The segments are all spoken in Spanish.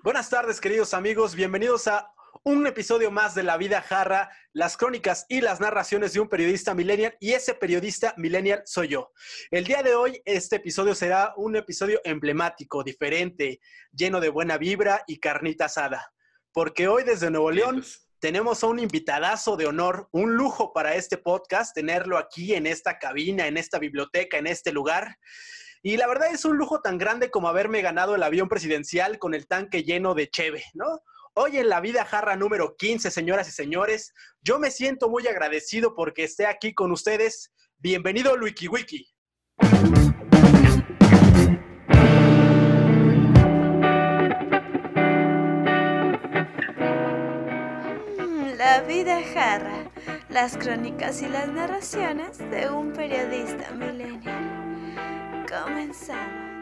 Buenas tardes, queridos amigos. Bienvenidos a un episodio más de La Vida Jarra, las crónicas y las narraciones de un periodista millennial, y ese periodista millennial soy yo. El día de hoy, este episodio será un episodio emblemático, diferente, lleno de buena vibra y carnita asada, porque hoy desde Nuevo León tenemos a un invitadazo de honor, un lujo para este podcast, tenerlo aquí en esta cabina, en esta biblioteca, en este lugar. Y la verdad es un lujo tan grande como haberme ganado el avión presidencial con el tanque lleno de cheve, ¿no? Hoy en La Vida Jarra número 15, señoras y señores, yo me siento muy agradecido porque esté aquí con ustedes. Bienvenido, Luiki Wiki. La Vida Jarra, las crónicas y las narraciones de un periodista millennial. Comenzamos.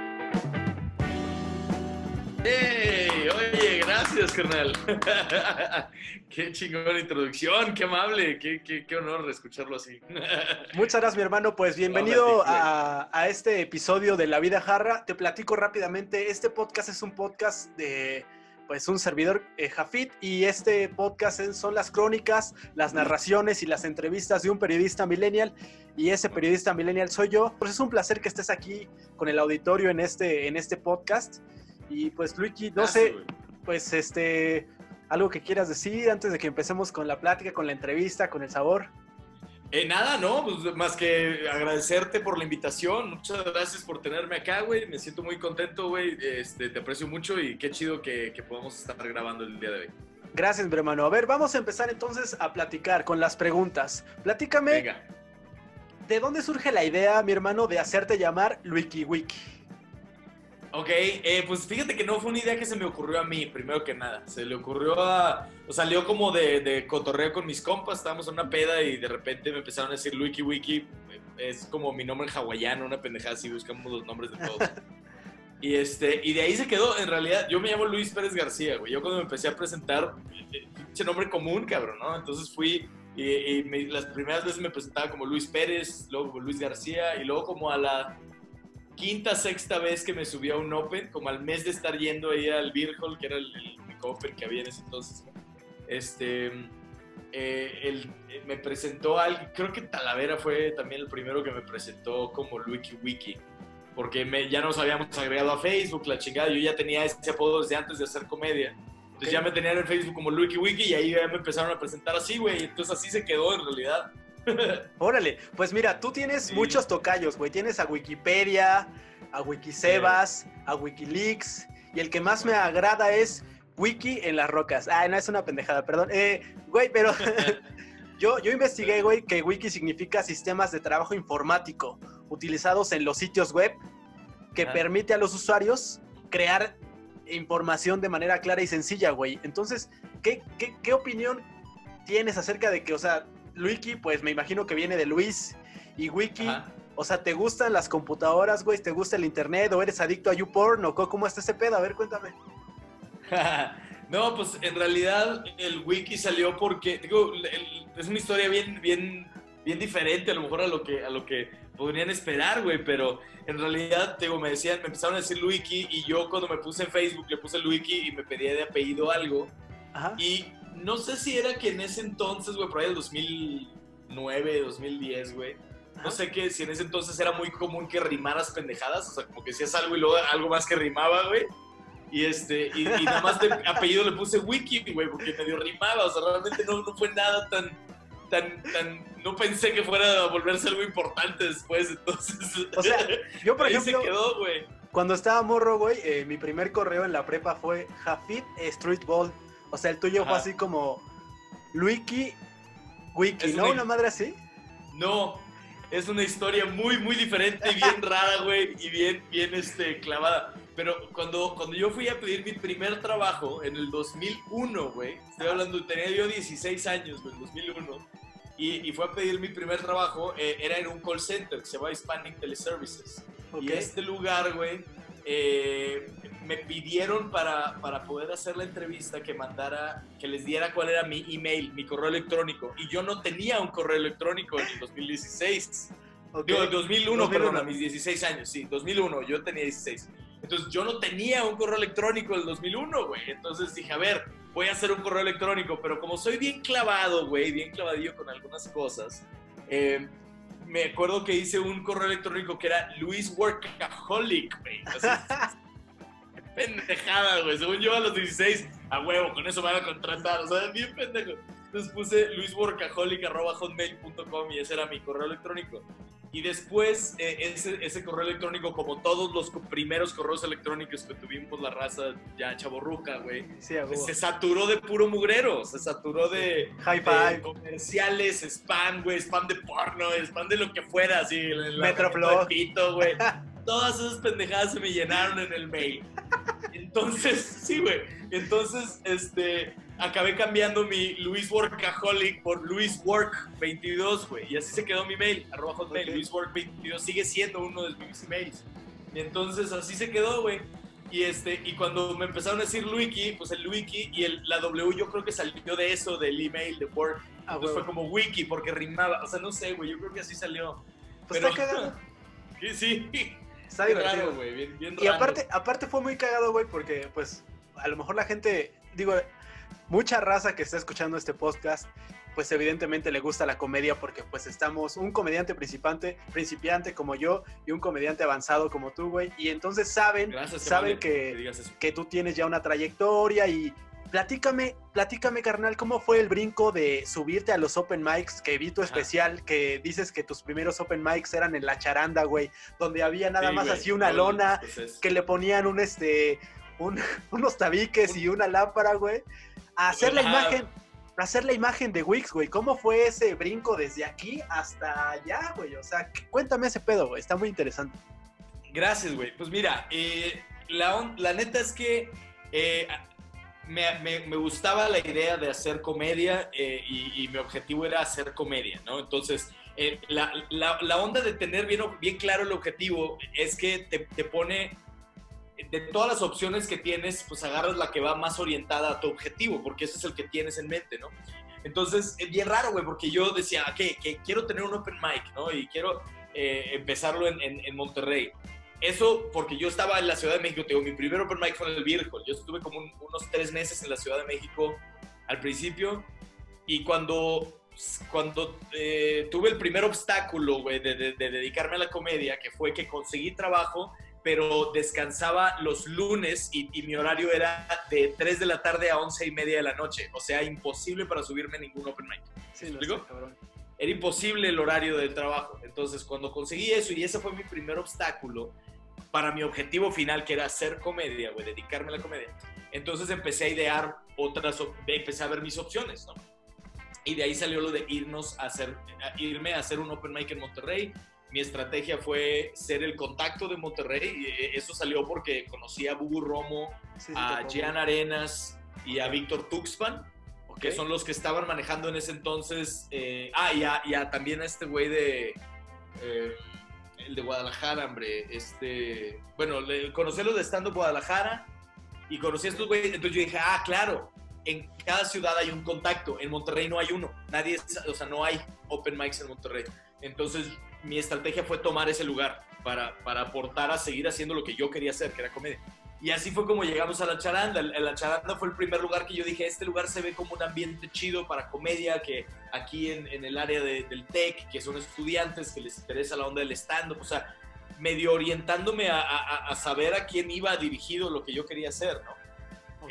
¡Hey! Oye, gracias, carnal. Qué chingona introducción, qué amable, qué honor escucharlo así. Muchas gracias, mi hermano. Pues bienvenido a este episodio de La Vida Jarra. Te platico rápidamente. Este podcast es un podcast de un servidor Jafit, y este podcast son las crónicas, las narraciones y las entrevistas de un periodista millennial, y ese periodista millennial soy yo. Pues es un placer que estés aquí con el auditorio en este podcast. Y pues, Luiki, no sé, pues algo que quieras decir antes de que empecemos con la plática, con la entrevista, con el sabor. Nada, no, pues más que agradecerte por la invitación. Muchas gracias por tenerme acá, güey. Me siento muy contento, güey. Te aprecio mucho y qué chido que podamos estar grabando el día de hoy. Gracias, mi hermano. A ver, vamos a empezar entonces a platicar con las preguntas. Platícame. Venga. ¿De dónde surge la idea, mi hermano, de hacerte llamar Luiki Wiki? Ok, pues fíjate que no fue una idea que se me ocurrió a mí, primero que nada. Se le ocurrió salió como de cotorreo con mis compas, estábamos en una peda y de repente me empezaron a decir Luiki Wiki, es como mi nombre en hawaiano, una pendejada así, buscamos los nombres de todos. y de ahí se quedó. En realidad, yo me llamo Luis Pérez García, güey. Yo cuando me empecé a presentar, ese nombre común, cabrón, ¿no? Entonces fui las primeras veces me presentaba como Luis Pérez, luego como Luis García, y luego como a la quinta, sexta vez que me subí a un Open, como al mes de estar yendo ahí al Beer Hall, que era el único Open que había en ese entonces, me presentó alguien, creo que Talavera fue también el primero que me presentó como Luiki Wiki, porque ya nos habíamos agregado a Facebook, la chingada, yo ya tenía ese apodo desde antes de hacer comedia, entonces ya me tenían en Facebook como Luiki Wiki y ahí ya me empezaron a presentar así, güey, entonces así se quedó en realidad. Órale, pues mira, tú tienes muchos tocayos, güey. Tienes a Wikipedia, a Wikisebas, a Wikileaks, y el que más me agrada es Wiki en las rocas. Ah, no, es una pendejada, perdón. Güey, pero yo investigué, güey, que Wiki significa sistemas de trabajo informático utilizados en los sitios web que permite a los usuarios crear información de manera clara y sencilla, güey. Entonces, ¿qué opinión tienes acerca de que, o sea, Luiki, pues me imagino que viene de Luis, y Wiki, o sea, ¿te gustan las computadoras, güey? ¿Te gusta el internet? ¿O eres adicto a YouPorn? ¿O cómo está ese pedo? A ver, cuéntame. No, pues en realidad el Wiki salió porque, digo, es una historia bien diferente a lo mejor a lo que podrían esperar, güey, pero en realidad, digo, me empezaron a decir Luiki, y yo cuando me puse en Facebook le puse Luiki y me pedía de apellido algo. Ajá. Y no sé si era que en ese entonces, güey, por ahí del 2009, 2010, güey, no sé si en ese entonces era muy común que rimaras pendejadas, o sea, como que decías algo y luego algo más que rimaba, güey, y nada más de apellido le puse Wiki, güey, porque medio rimaba, o sea, realmente no fue nada tan, no pensé que fuera a volverse algo importante después, entonces, o sea, yo por ejemplo, se quedó, güey. Cuando estaba morro, güey, mi primer correo en la prepa fue Jafit Streetball. O sea, el tuyo fue así como Luiki Wiki, ¿no? ¿Una madre así? No, es una historia muy diferente y bien rara, güey, y bien clavada. Pero cuando yo fui a pedir mi primer trabajo en el 2001, güey, estoy hablando, tenía yo 16 años, güey, en 2001, y fui a pedir mi primer trabajo, era en un call center que se llama Hispanic Teleservices. Okay. Y este lugar, güey, me pidieron para poder hacer la entrevista que les diera cuál era mi email, mi correo electrónico. Y yo no tenía un correo electrónico en el 2016. Okay. Digo, 2001, perdón, a mis 16 años, sí, 2001, yo tenía 16. Entonces yo no tenía un correo electrónico del 2001, güey. Entonces dije, a ver, voy a hacer un correo electrónico, pero como soy bien clavado, güey, bien clavadillo con algunas cosas, me acuerdo que hice un correo electrónico que era Luis Workaholic, güey. Pendejada, güey. Según yo a los 16, a huevo, con eso me van a contratar. O sea, bien pendejo. Entonces puse luisworkaholic@hotmail.com y ese era mi correo electrónico. Y después, ese correo electrónico, como todos los primeros correos electrónicos que tuvimos la raza ya chavorruca, güey, Sí, se saturó de puro mugrero. Se saturó de comerciales, spam, güey, spam de porno, spam de lo que fuera, así. Metroflog. Güey. Todas esas pendejadas se me llenaron en el mail. Entonces, sí, güey. Entonces, acabé cambiando mi Luis Workaholic por LuisWork22, güey. Y así se quedó mi mail, @hotmail. Okay. LuisWork22 sigue siendo uno de mis emails. Y entonces, así se quedó, güey. Y cuando me empezaron a decir Wiki, pues el Wiki y la W yo creo que salió de eso, del email, de Work. Entonces fue como Wiki, porque rimaba. O sea, no sé, güey, yo creo que así salió. Pues pero, está cagado. Sí. Está divertido, raro, güey, bien y raro. aparte fue muy cagado, güey, porque pues a lo mejor la gente, digo, mucha raza que está escuchando este podcast, pues evidentemente le gusta la comedia porque pues estamos un comediante principiante como yo y un comediante avanzado como tú, güey, y entonces saben que tú tienes ya una trayectoria y platícame, carnal, ¿cómo fue el brinco de subirte a los open mics? Que vi tu especial, que dices que tus primeros open mics eran en La Charanda, güey, donde había nada más así una lona, que le ponían unos tabiques y una lámpara, güey, a hacer la imagen de Wix, güey. ¿Cómo fue ese brinco desde aquí hasta allá, güey? O sea, cuéntame ese pedo, güey, está muy interesante. Gracias, güey. Pues mira, la neta es que me gustaba la idea de hacer comedia y mi objetivo era hacer comedia, ¿no? Entonces, la onda de tener bien claro el objetivo es que te pone, de todas las opciones que tienes, pues agarras la que va más orientada a tu objetivo, porque ese es el que tienes en mente, ¿no? Entonces, es bien raro, güey, porque yo decía, que quiero tener un open mic, ¿no? Y quiero empezarlo en Monterrey. Eso porque yo estaba en la Ciudad de México, te digo, mi primer open mic fue en el Beer Hall. Yo estuve como unos 3 meses en la Ciudad de México al principio, y cuando tuve el primer obstáculo, güey, de dedicarme a la comedia, que fue que conseguí trabajo, pero descansaba los lunes y mi horario era de 3 de la tarde a 11:30 de la noche. O sea, imposible para subirme a ningún open mic. Sí, ¿me explico? Cabrón. Era imposible el horario de trabajo. Entonces, cuando conseguí eso, y ese fue mi primer obstáculo para mi objetivo final, que era hacer comedia, güey, dedicarme a la comedia, entonces empecé a idear empecé a ver mis opciones, ¿no? Y de ahí salió lo de irme a hacer un open mic en Monterrey. Mi estrategia fue ser el contacto de Monterrey, y eso salió porque conocí a Bubu Romo, a Gian Arenas y a Víctor Tuxpan, que son los que estaban manejando en ese entonces. Y también a este güey el de Guadalajara, hombre. Bueno, conocí los de Stand Up Guadalajara y conocí a estos güeyes. Entonces yo dije, claro, en cada ciudad hay un contacto. En Monterrey no hay uno. No hay open mics en Monterrey. Entonces mi estrategia fue tomar ese lugar para aportar a seguir haciendo lo que yo quería hacer, que era comedia. Y así fue como llegamos a La Charanda. La Charanda fue el primer lugar que yo dije, este lugar se ve como un ambiente chido para comedia, que aquí en el área del TEC, que son estudiantes, que les interesa la onda del stand-up, o sea, medio orientándome a saber a quién iba dirigido lo que yo quería hacer, ¿no?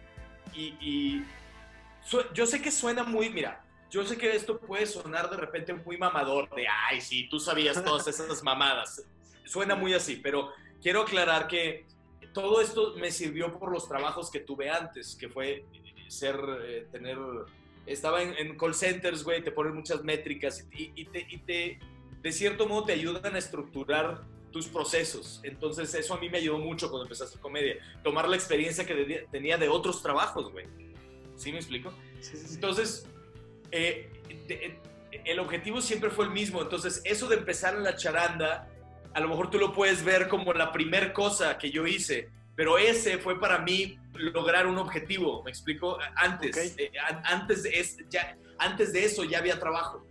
Yo sé que suena muy, mira, yo sé que esto puede sonar de repente muy mamador, de, ay, sí, tú sabías todas esas mamadas. Suena muy así, pero quiero aclarar que todo esto me sirvió por los trabajos que tuve antes, que fue estaba en call centers, güey, te ponen muchas métricas y de cierto modo te ayudan a estructurar tus procesos. Entonces eso a mí me ayudó mucho cuando empecé a hacer comedia, tomar la experiencia que tenía de otros trabajos, güey. ¿Sí me explico? Sí. Entonces, el objetivo siempre fue el mismo. Entonces, eso de empezar en La Charanda, a lo mejor tú lo puedes ver como la primer cosa que yo hice, pero ese fue para mí lograr un objetivo, ¿me explico? Antes de eso ya había trabajo.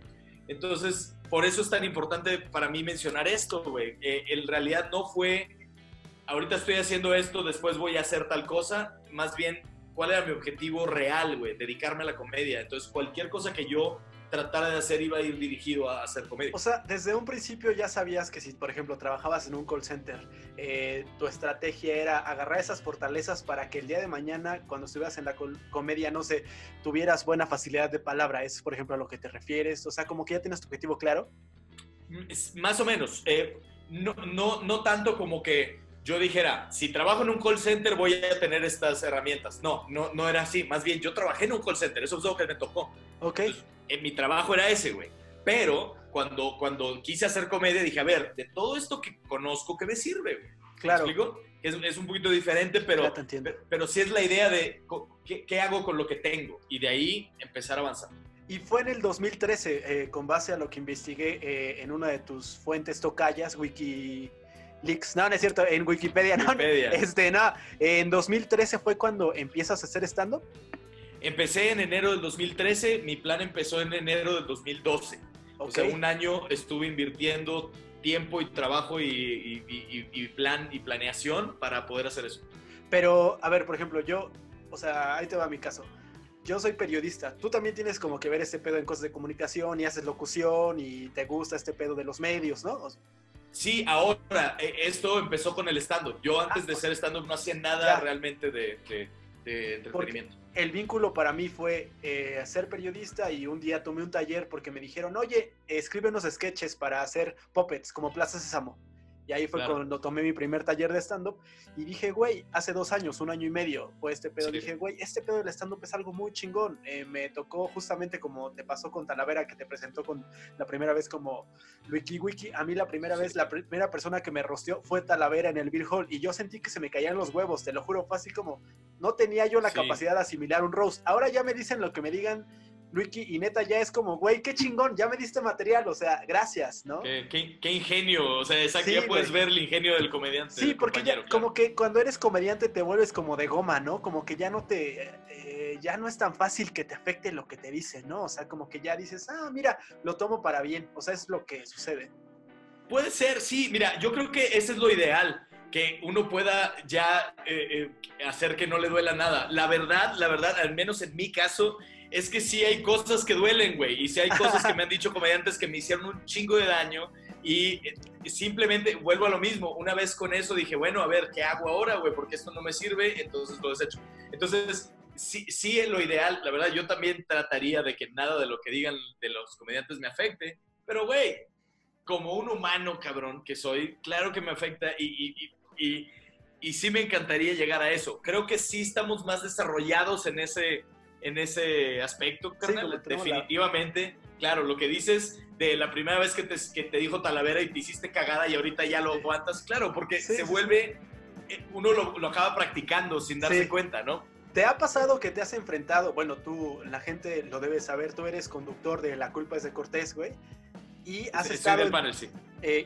Entonces, por eso es tan importante para mí mencionar esto, güey. En realidad no fue ahorita estoy haciendo esto, después voy a hacer tal cosa, más bien, ¿cuál era mi objetivo real, güey? Dedicarme a la comedia. Entonces, cualquier cosa que yo tratara de hacer iba a ir dirigido a hacer comedia. O sea, desde un principio ya sabías que si, por ejemplo, trabajabas en un call center, tu estrategia era agarrar esas fortalezas para que el día de mañana, cuando estuvieras en la comedia, no sé, tuvieras buena facilidad de palabra. ¿Es, por ejemplo, a lo que te refieres? O sea, como que ya tienes tu objetivo claro. Más o menos. No tanto como que yo dijera, si trabajo en un call center voy a tener estas herramientas. No era así. Más bien, yo trabajé en un call center. Eso es lo que me tocó. Ok. Entonces, mi trabajo era ese, güey. Pero cuando quise hacer comedia, dije, a ver, de todo esto que conozco, ¿qué me sirve, güey? Claro. ¿Me explico? Es un poquito diferente, pero sí es la idea de qué hago con lo que tengo. Y de ahí empezar a avanzar. Y fue en el 2013, con base a lo que investigué en una de tus fuentes tocayas, Wikileaks. No es cierto, en Wikipedia. No, en 2013 fue cuando empiezas a hacer stand-up. Empecé en enero del 2013, mi plan empezó en enero del 2012. Okay. O sea, un año estuve invirtiendo tiempo y trabajo y plan y planeación para poder hacer eso. Pero, a ver, por ejemplo, ahí te va mi caso. Yo soy periodista. Tú también tienes como que ver este pedo en cosas de comunicación y haces locución y te gusta este pedo de los medios, ¿no? Sí, ahora, esto empezó con el stand-up. Yo antes de ser stand-up no hacía nada realmente de entretenimiento. Porque el vínculo para mí fue ser periodista y un día tomé un taller porque me dijeron, oye, escribe unos sketches para hacer puppets como Plaza Sésamo. Y ahí fue cuando tomé mi primer taller de stand-up y dije, güey, hace 2 años, 1 año y medio fue este pedo. Sí. Dije, güey, este pedo del stand-up es algo muy chingón. Me tocó justamente como te pasó con Talavera, que te presentó con la primera vez como Wiki. A mí la primera vez, la primera persona que me rosteó fue Talavera en el Beer Hall y yo sentí que se me caían los huevos, te lo juro, fue así como, no tenía yo la capacidad de asimilar un roast. Ahora ya me dicen lo que me digan, Luiki, y neta ya es como, güey, qué chingón, ya me diste material, o sea, gracias, ¿no? Qué ingenio, o sea, exacto, sí, ya puedes ver el ingenio del comediante. Sí, porque ya, claro, como que cuando eres comediante te vuelves como de goma, ¿no? Como que ya ya no es tan fácil que te afecte lo que te dicen, ¿no? O sea, como que ya dices, mira, lo tomo para bien, o sea, es lo que sucede. Puede ser, sí, mira, yo creo que ese es lo ideal, que uno pueda ya hacer que no le duela nada. La verdad, al menos en mi caso, es que sí hay cosas que duelen, güey, y sí hay cosas que me han dicho comediantes que me hicieron un chingo de daño y simplemente vuelvo a lo mismo. Una vez con eso dije, bueno, a ver, ¿qué hago ahora, güey? Porque esto no me sirve, entonces lo desecho. Entonces, sí es lo ideal. La verdad, yo también trataría de que nada de lo que digan de los comediantes me afecte, pero, güey, como un humano, cabrón, que soy, claro que me afecta y sí me encantaría llegar a eso. Creo que sí estamos más desarrollados en ese aspecto, carnal, sí, definitivamente. Claro, lo que dices de la primera vez que te dijo Talavera y te hiciste cagada y ahorita ya lo aguantas, claro, porque se vuelve, uno lo acaba practicando sin darse cuenta, ¿no? ¿Te ha pasado que te has enfrentado? Bueno, tú, la gente lo debe saber, tú eres conductor de La Culpa es de Cortés, güey. Y has estado del panel, sí.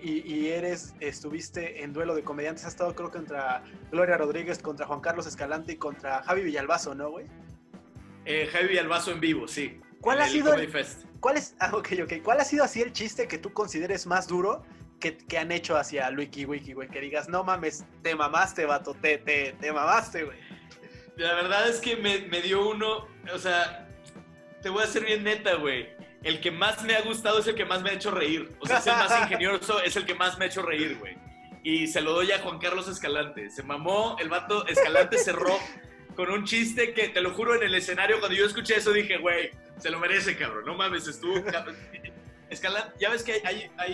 Estuviste en duelo de comediantes, has estado creo contra Gloria Rodríguez, contra Juan Carlos Escalante y contra Javi Villalbazo, ¿no, güey? Javi Villalbazo en vivo, sí. ¿Cuál ha sido ¿Cuál ha sido así el chiste que tú consideres más duro que han hecho hacia Wiki, güey? Que digas, no mames, te mamaste, vato, te mamaste, güey. La verdad es que me dio uno, o sea, te voy a ser bien neta, güey. El que más me ha gustado es el que más me ha hecho reír. O sea, es el más ingenioso, es el que más me ha hecho reír, güey. Y se lo doy a Juan Carlos Escalante. Se mamó, el vato Escalante cerró con un chiste que, te lo juro, en el escenario, cuando yo escuché eso, dije, güey, se lo merece, cabrón. No mames, estuvo... Escalante, ya ves que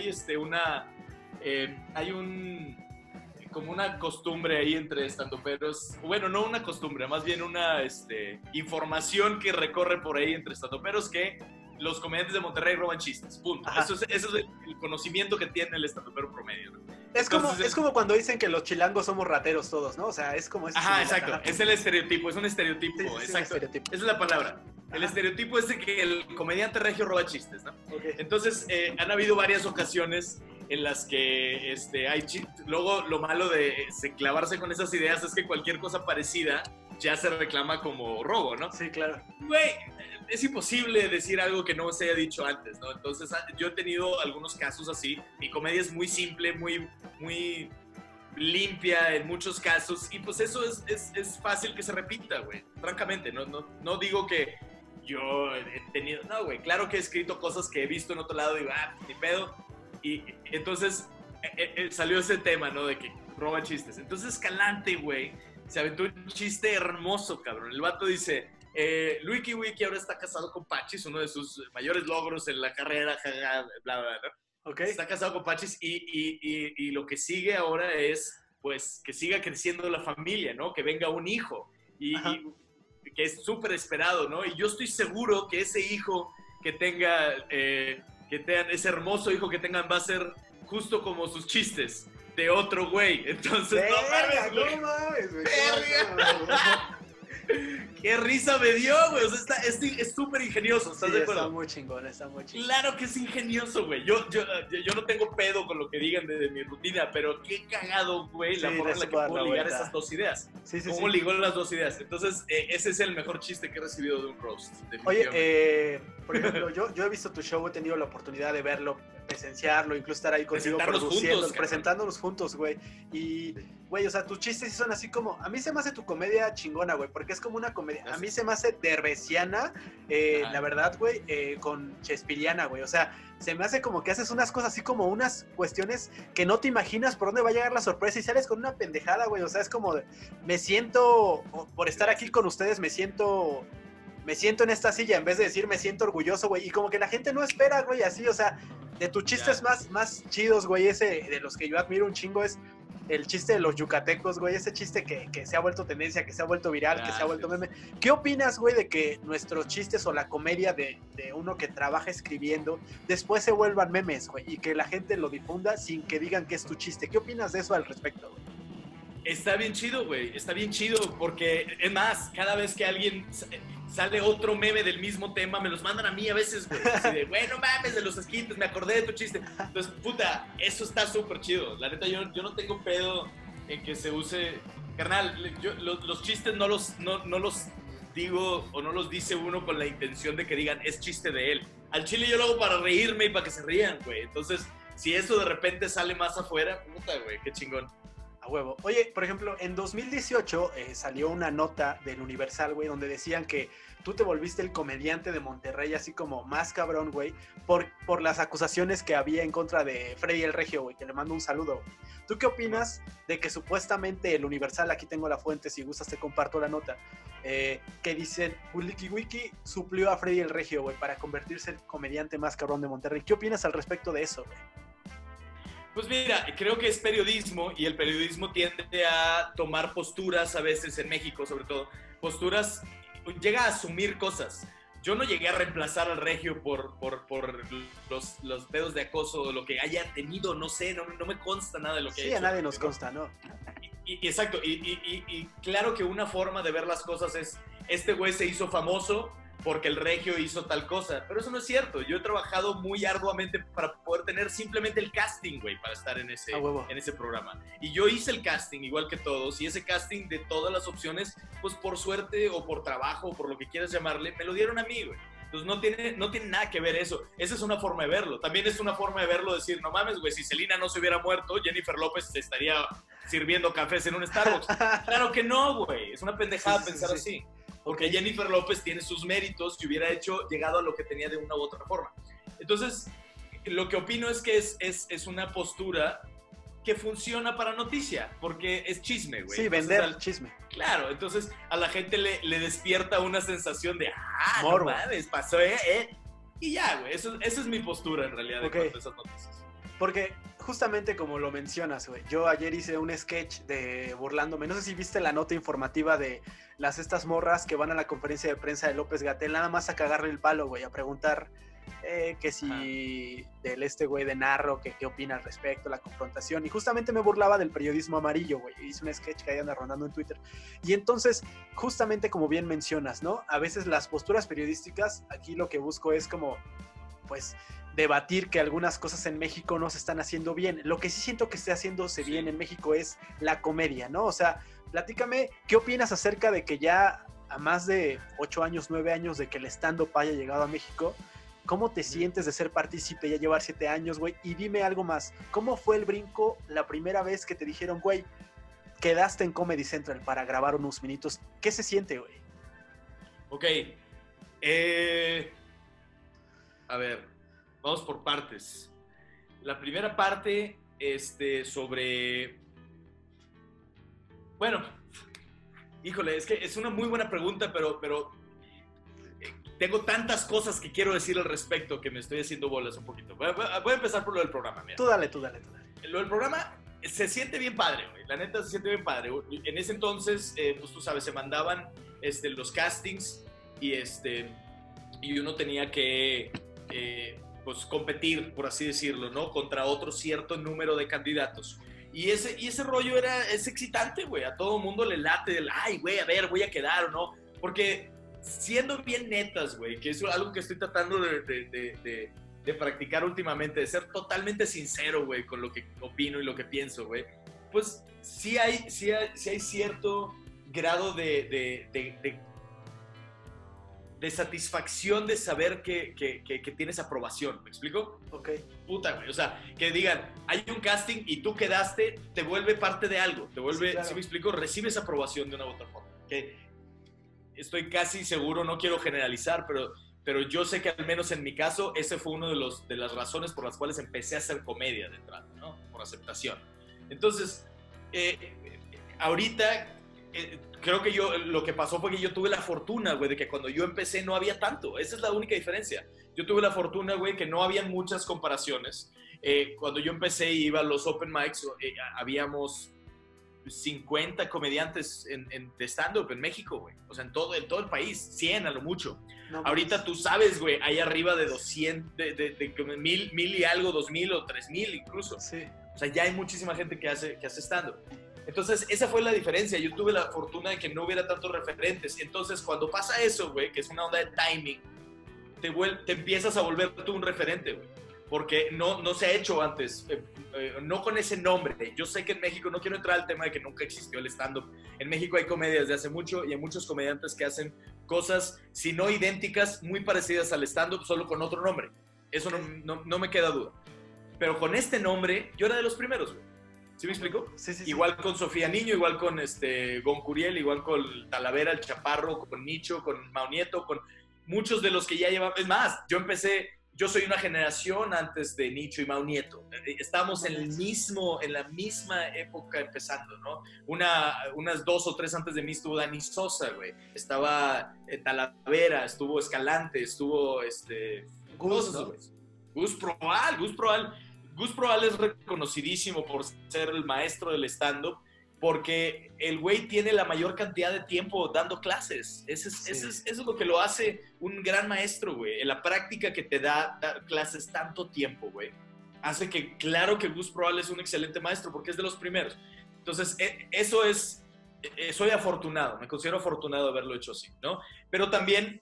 hay como una costumbre ahí entre estandoperos, bueno, no una costumbre, más bien una información que recorre por ahí entre estandoperos que los comediantes de Monterrey roban chistes, punto. Eso es el conocimiento que tiene el estandopero promedio, ¿no? Es como cuando dicen que los chilangos somos rateros todos, ¿no? O sea, es como... Ajá, exacto. Ajá. Es el estereotipo, es un estereotipo, sí, exacto. Un estereotipo. Esa es la palabra. Ajá. El estereotipo es de que el comediante regio roba chistes, ¿no? Okay. Entonces, han habido varias ocasiones en las que hay chistes. Luego, lo malo de clavarse con esas ideas es que cualquier cosa parecida ya se reclama como robo, ¿no? Sí, claro. Güey, es imposible decir algo que no se haya dicho antes, ¿no? Entonces, yo he tenido algunos casos así. Mi comedia es muy simple, muy limpia en muchos casos, y pues eso es fácil que se repita, güey. Francamente, no digo que yo he tenido... No, güey, claro que he escrito cosas que he visto en otro lado y digo, ni pedo. Y entonces salió ese tema, ¿no? De que roba chistes. Entonces Escalante, güey, se aventó un chiste hermoso, cabrón. El vato dice, Luiki Wiki ahora está casado con Pachis, uno de sus mayores logros en la carrera, bla, bla, bla, ¿no? Okay. Está casado con Pachis y lo que sigue ahora es, pues, que siga creciendo la familia, ¿no? Que venga un hijo. Y que es súper esperado, ¿no? Y yo estoy seguro que ese hijo que tengan, ese hermoso hijo que tengan va a ser justo como sus chistes de otro güey. Entonces, no mames, güey. ¡Qué risa me dio, güey! O sea, es súper ingenioso, ¿estás de acuerdo? Está muy chingón. Claro que es ingenioso, güey. Yo no tengo pedo con lo que digan de mi rutina, pero qué cagado, güey, la forma en la que puedo ligar esas dos ideas. ¿Cómo ligó las dos ideas? Entonces, ese es el mejor chiste que he recibido de un roast. Oye, por ejemplo, yo he visto tu show, he tenido la oportunidad de verlo, presenciarlo, incluso estar ahí contigo produciendo, presentándonos juntos, güey. Y, güey, o sea, tus chistes sí son así como... A mí se me hace tu comedia chingona, güey, porque es como una comedia... A mí se me hace derbesiana, la verdad, güey, con chespiriana, güey. O sea, se me hace como que haces unas cosas así como unas cuestiones que no te imaginas por dónde va a llegar la sorpresa y sales con una pendejada, güey. O sea, es como... Me siento... Por estar aquí con ustedes, me siento en esta silla, en vez de decir me siento orgulloso, güey. Y como que la gente no espera, güey, así, o sea... De tus chistes más chidos, güey, ese de los que yo admiro un chingo es el chiste de los yucatecos, güey, ese chiste que se ha vuelto tendencia, que se ha vuelto viral, que se ha vuelto meme. ¿Qué opinas, güey, de que nuestros chistes o la comedia de uno que trabaja escribiendo después se vuelvan memes, güey, y que la gente lo difunda sin que digan que es tu chiste? ¿Qué opinas de eso al respecto, güey? Está bien chido, güey, está bien chido, porque es más, cada vez que alguien sale otro meme del mismo tema, me los mandan a mí a veces, güey, así de, güey, no mames, de los esquites, me acordé de tu chiste. Entonces, puta, eso está súper chido. La neta, yo no tengo pedo en que se use... Carnal, los chistes no los digo o no los dice uno con la intención de que digan, es chiste de él. Al chile yo lo hago para reírme y para que se rían, güey. Entonces, si eso de repente sale más afuera, puta, güey, qué chingón. Huevo. Oye, por ejemplo, en 2018 salió una nota del Universal, güey, donde decían que tú te volviste el comediante de Monterrey, así como más cabrón, güey, por las acusaciones que había en contra de Freddy el Regio, güey, que le mando un saludo, güey. ¿Tú qué opinas de que supuestamente el Universal, aquí tengo la fuente, si gustas te comparto la nota, que dicen, Wiki Wiki suplió a Freddy el Regio, güey, para convertirse en el comediante más cabrón de Monterrey? ¿Qué opinas al respecto de eso, güey? Pues mira, creo que es periodismo y el periodismo tiende a tomar posturas a veces en México, sobre todo, posturas, llega a asumir cosas. Yo no llegué a reemplazar al Regio por los pedos de acoso o lo que haya tenido, no sé, no me consta nada de lo que sí, a nadie nos consta, ¿no? Exacto, y claro que una forma de ver las cosas es, este güey se hizo famoso porque el Regio hizo tal cosa, pero eso no es cierto. Yo he trabajado muy arduamente para poder tener simplemente el casting, güey, para estar en ese programa. Y yo hice el casting igual que todos, y ese casting de todas las opciones, pues por suerte o por trabajo o por lo que quieras llamarle, me lo dieron a mí, güey. Entonces no tiene nada que ver eso. Esa es una forma de verlo. También es una forma de verlo decir, no mames, güey, si Selena no se hubiera muerto, Jennifer López se estaría sirviendo cafés en un Starbucks. Claro que no, güey. Es una pendejada pensar así. Porque Jennifer López tiene sus méritos y hubiera llegado a lo que tenía de una u otra forma. Entonces, lo que opino es que es una postura que funciona para noticia, porque es chisme, güey. Sí, entonces, vender chisme. Claro, entonces a la gente le despierta una sensación de, morbo. No mames, pasó, Y ya, güey, esa es mi postura en realidad de cuanto a esas noticias. Porque justamente como lo mencionas, güey, yo ayer hice un sketch de burlándome, no sé si viste la nota informativa de estas morras que van a la conferencia de prensa de López-Gatell nada más a cagarle el palo, güey, a preguntar que si del güey de Narro, que qué opina al respecto, la confrontación, y justamente me burlaba del periodismo amarillo, güey, hice un sketch que ahí anda rondando en Twitter, y entonces, justamente como bien mencionas, ¿no? A veces las posturas periodísticas, aquí lo que busco es como, pues, debatir que algunas cosas en México no se están haciendo bien. Lo que sí siento que esté haciéndose bien en México es la comedia, ¿no? O sea, platícame, ¿qué opinas acerca de que ya a más de 8 años, 9 años de que el stand-up haya llegado a México, ¿Cómo te sientes de ser partícipe, ya llevar 7 años, güey? Y dime algo más, ¿cómo fue el brinco la primera vez que te dijeron, güey, quedaste en Comedy Central para grabar unos minutos? ¿Qué se siente, güey? Ok. A ver, vamos por partes. La primera parte, sobre... Bueno, híjole, es que es una muy buena pregunta, pero tengo tantas cosas que quiero decir al respecto que me estoy haciendo bolas un poquito. Voy a empezar por lo del programa. Mira. Tú dale. Lo del programa se siente bien padre, güey. La neta se siente bien padre. En ese entonces, pues tú sabes, se mandaban los castings y uno tenía que pues competir, por así decirlo, ¿no? Contra otro cierto número de candidatos. Y ese rollo es excitante, güey. A todo mundo le late el, ay, güey, a ver, voy a quedar o no. Porque siendo bien netas, güey, que es algo que estoy tratando de practicar últimamente, de ser totalmente sincero, güey, con lo que opino y lo que pienso, güey, pues sí hay cierto grado de satisfacción de saber que tienes aprobación, ¿me explico? Ok. Puta, güey, o sea, que digan, hay un casting y tú quedaste, te vuelve parte de algo, te vuelve, sí, claro. ¿Sí me explico? Recibes aprobación de una u otra forma, que estoy casi seguro, no quiero generalizar, pero yo sé que al menos en mi caso, ese fue uno de las razones por las cuales empecé a hacer comedia de entrada, ¿no? Por aceptación. Entonces, ahorita, creo que lo que pasó fue que yo tuve la fortuna, güey, de que cuando yo empecé no había tanto. Esa es la única diferencia. Yo tuve la fortuna, güey, que no habían muchas comparaciones. Cuando yo empecé y iba a los open mics, habíamos 50 comediantes de stand-up en México, güey. O sea, en todo el país, 100 a lo mucho. No, ahorita tú sabes, güey, hay arriba de 200, de 1000 y algo, 2000 o 3000 incluso. Sí. O sea, ya hay muchísima gente que hace stand-up. Entonces, esa fue la diferencia. Yo tuve la fortuna de que no hubiera tantos referentes. Entonces, cuando pasa eso, güey, que es una onda de timing, te empiezas a volver tú un referente, güey. Porque no se ha hecho antes, no con ese nombre. Yo sé que en México, no quiero entrar al tema de que nunca existió el stand-up. En México hay comedias desde hace mucho y hay muchos comediantes que hacen cosas, si no idénticas, muy parecidas al stand-up, solo con otro nombre. Eso no me queda duda. Pero con este nombre, yo era de los primeros, güey. ¿Sí me explico? Sí. Igual con Sofía Niño, igual con Gon Curiel, igual con Talavera, el Chaparro, con Nicho, con Mau Nieto, con muchos de los que ya llevan. Es más, yo soy una generación antes de Nicho y Mau Nieto. Estamos en la misma época empezando, ¿no? Unas 2 o 3 antes de mí estuvo Dani Sosa, güey. Estaba Talavera, estuvo Escalante, estuvo Gus, ¿no? Gus Proal. Gus Proal es reconocidísimo por ser el maestro del stand-up, porque el güey tiene la mayor cantidad de tiempo dando clases. Eso es lo que lo hace un gran maestro, güey. La práctica que te da dar clases tanto tiempo, güey, hace que, claro que Gus Proal es un excelente maestro, porque es de los primeros. Entonces, eso es... soy afortunado, me considero afortunado de haberlo hecho así, ¿no? Pero también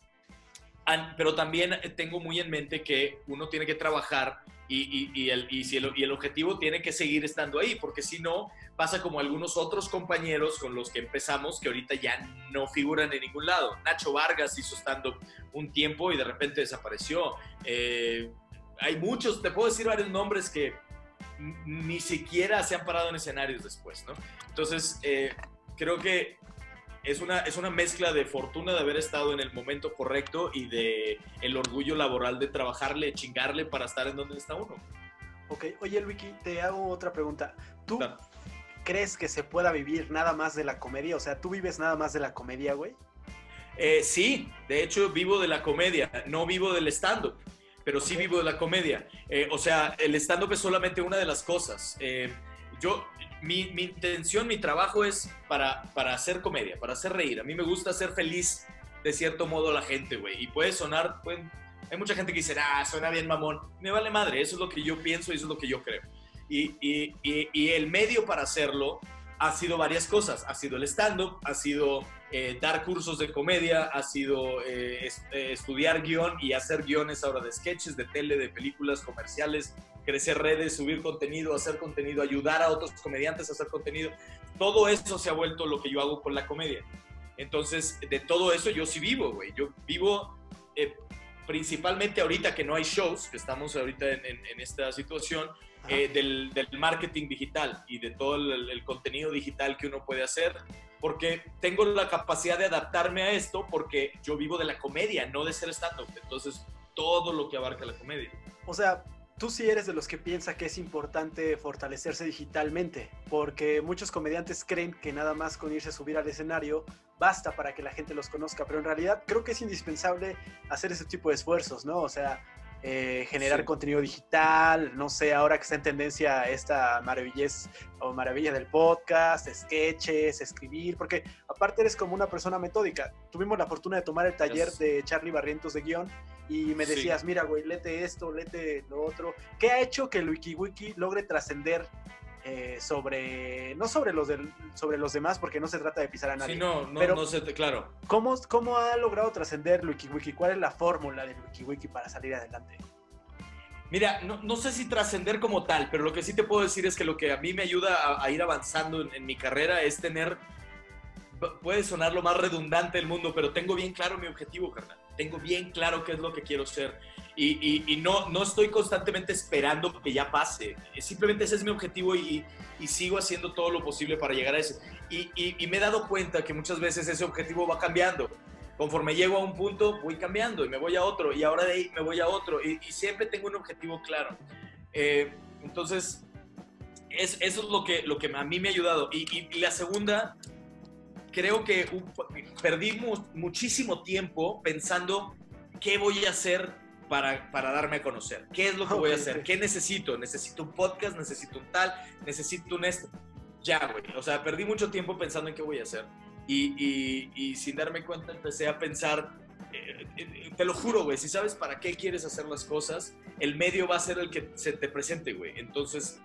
tengo muy en mente que uno tiene que trabajar y el objetivo tiene que seguir estando ahí, porque si no, pasa como algunos otros compañeros con los que empezamos, que ahorita ya no figuran en ningún lado. Nacho Vargas hizo stand-up un tiempo y de repente desapareció. Hay muchos, te puedo decir varios nombres que ni siquiera se han parado en escenarios después, ¿no? Entonces, creo que es una mezcla de fortuna de haber estado en el momento correcto y de el orgullo laboral de trabajarle, chingarle para estar en donde está uno. Ok, oye, Luiki, te hago otra pregunta. ¿Tú Claro. crees que se pueda vivir nada más de la comedia? O sea, ¿tú vives nada más de la comedia, güey? Sí, de hecho vivo de la comedia, no vivo del stand-up, pero sí vivo de la comedia. O sea, el stand-up es solamente una de las cosas. Mi intención, mi trabajo es para hacer comedia, para hacer reír. A mí me gusta hacer feliz de cierto modo a la gente, güey. Y puede sonar, hay mucha gente que dice, suena bien mamón. Me vale madre, eso es lo que yo pienso y eso es lo que yo creo. Y el medio para hacerlo ha sido varias cosas. Ha sido el stand-up, ha sido dar cursos de comedia, ha sido estudiar guión y hacer guiones ahora de sketches, de tele, de películas, comerciales, crecer redes, subir contenido, hacer contenido, ayudar a otros comediantes a hacer contenido. Todo eso se ha vuelto lo que yo hago con la comedia. Entonces, de todo eso yo sí vivo, güey. Yo vivo principalmente ahorita que no hay shows, que estamos ahorita en esta situación, del marketing digital y de todo el contenido digital que uno puede hacer, porque tengo la capacidad de adaptarme a esto porque yo vivo de la comedia, no de ser stand-up. Entonces, todo lo que abarca la comedia. O sea, tú sí eres de los que piensa que es importante fortalecerse digitalmente, porque muchos comediantes creen que nada más con irse a subir al escenario basta para que la gente los conozca, pero en realidad creo que es indispensable hacer ese tipo de esfuerzos, ¿no? O sea, generar contenido digital, no sé, ahora que está en tendencia esta maravilla del podcast, sketches, escribir, porque aparte eres como una persona metódica. Tuvimos la fortuna de tomar el taller de Charlie Barrientos de guión y me decías, mira, güey, léete esto, léete lo otro. ¿Qué ha hecho que el WikiWiki logre trascender sobre los demás, porque no se trata de pisar a nadie? Sí, pero, no sé, claro. ¿Cómo ha logrado trascender el WikiWiki? ¿Cuál es la fórmula del WikiWiki para salir adelante? Mira, no sé si trascender como tal, pero lo que sí te puedo decir es que lo que a mí me ayuda a ir avanzando en mi carrera es tener, puede sonar lo más redundante del mundo, pero tengo bien claro mi objetivo, carnal. Tengo bien claro qué es lo que quiero ser. Y no estoy constantemente esperando que ya pase. Simplemente ese es mi objetivo y sigo haciendo todo lo posible para llegar a ese. Y me he dado cuenta que muchas veces ese objetivo va cambiando. Conforme llego a un punto, voy cambiando y me voy a otro. Y ahora de ahí me voy a otro. Y siempre tengo un objetivo claro. Entonces, eso es lo que a mí me ha ayudado. Y la segunda, creo que perdí muchísimo tiempo pensando qué voy a hacer para darme a conocer. ¿Qué es lo que voy a hacer? ¿Qué necesito? ¿Necesito un podcast? ¿Necesito un tal? ¿Necesito un esto? Ya, güey. O sea, perdí mucho tiempo pensando en qué voy a hacer. Y sin darme cuenta empecé a pensar, te lo juro, güey, si sabes para qué quieres hacer las cosas, el medio va a ser el que se te presente, güey. Entonces,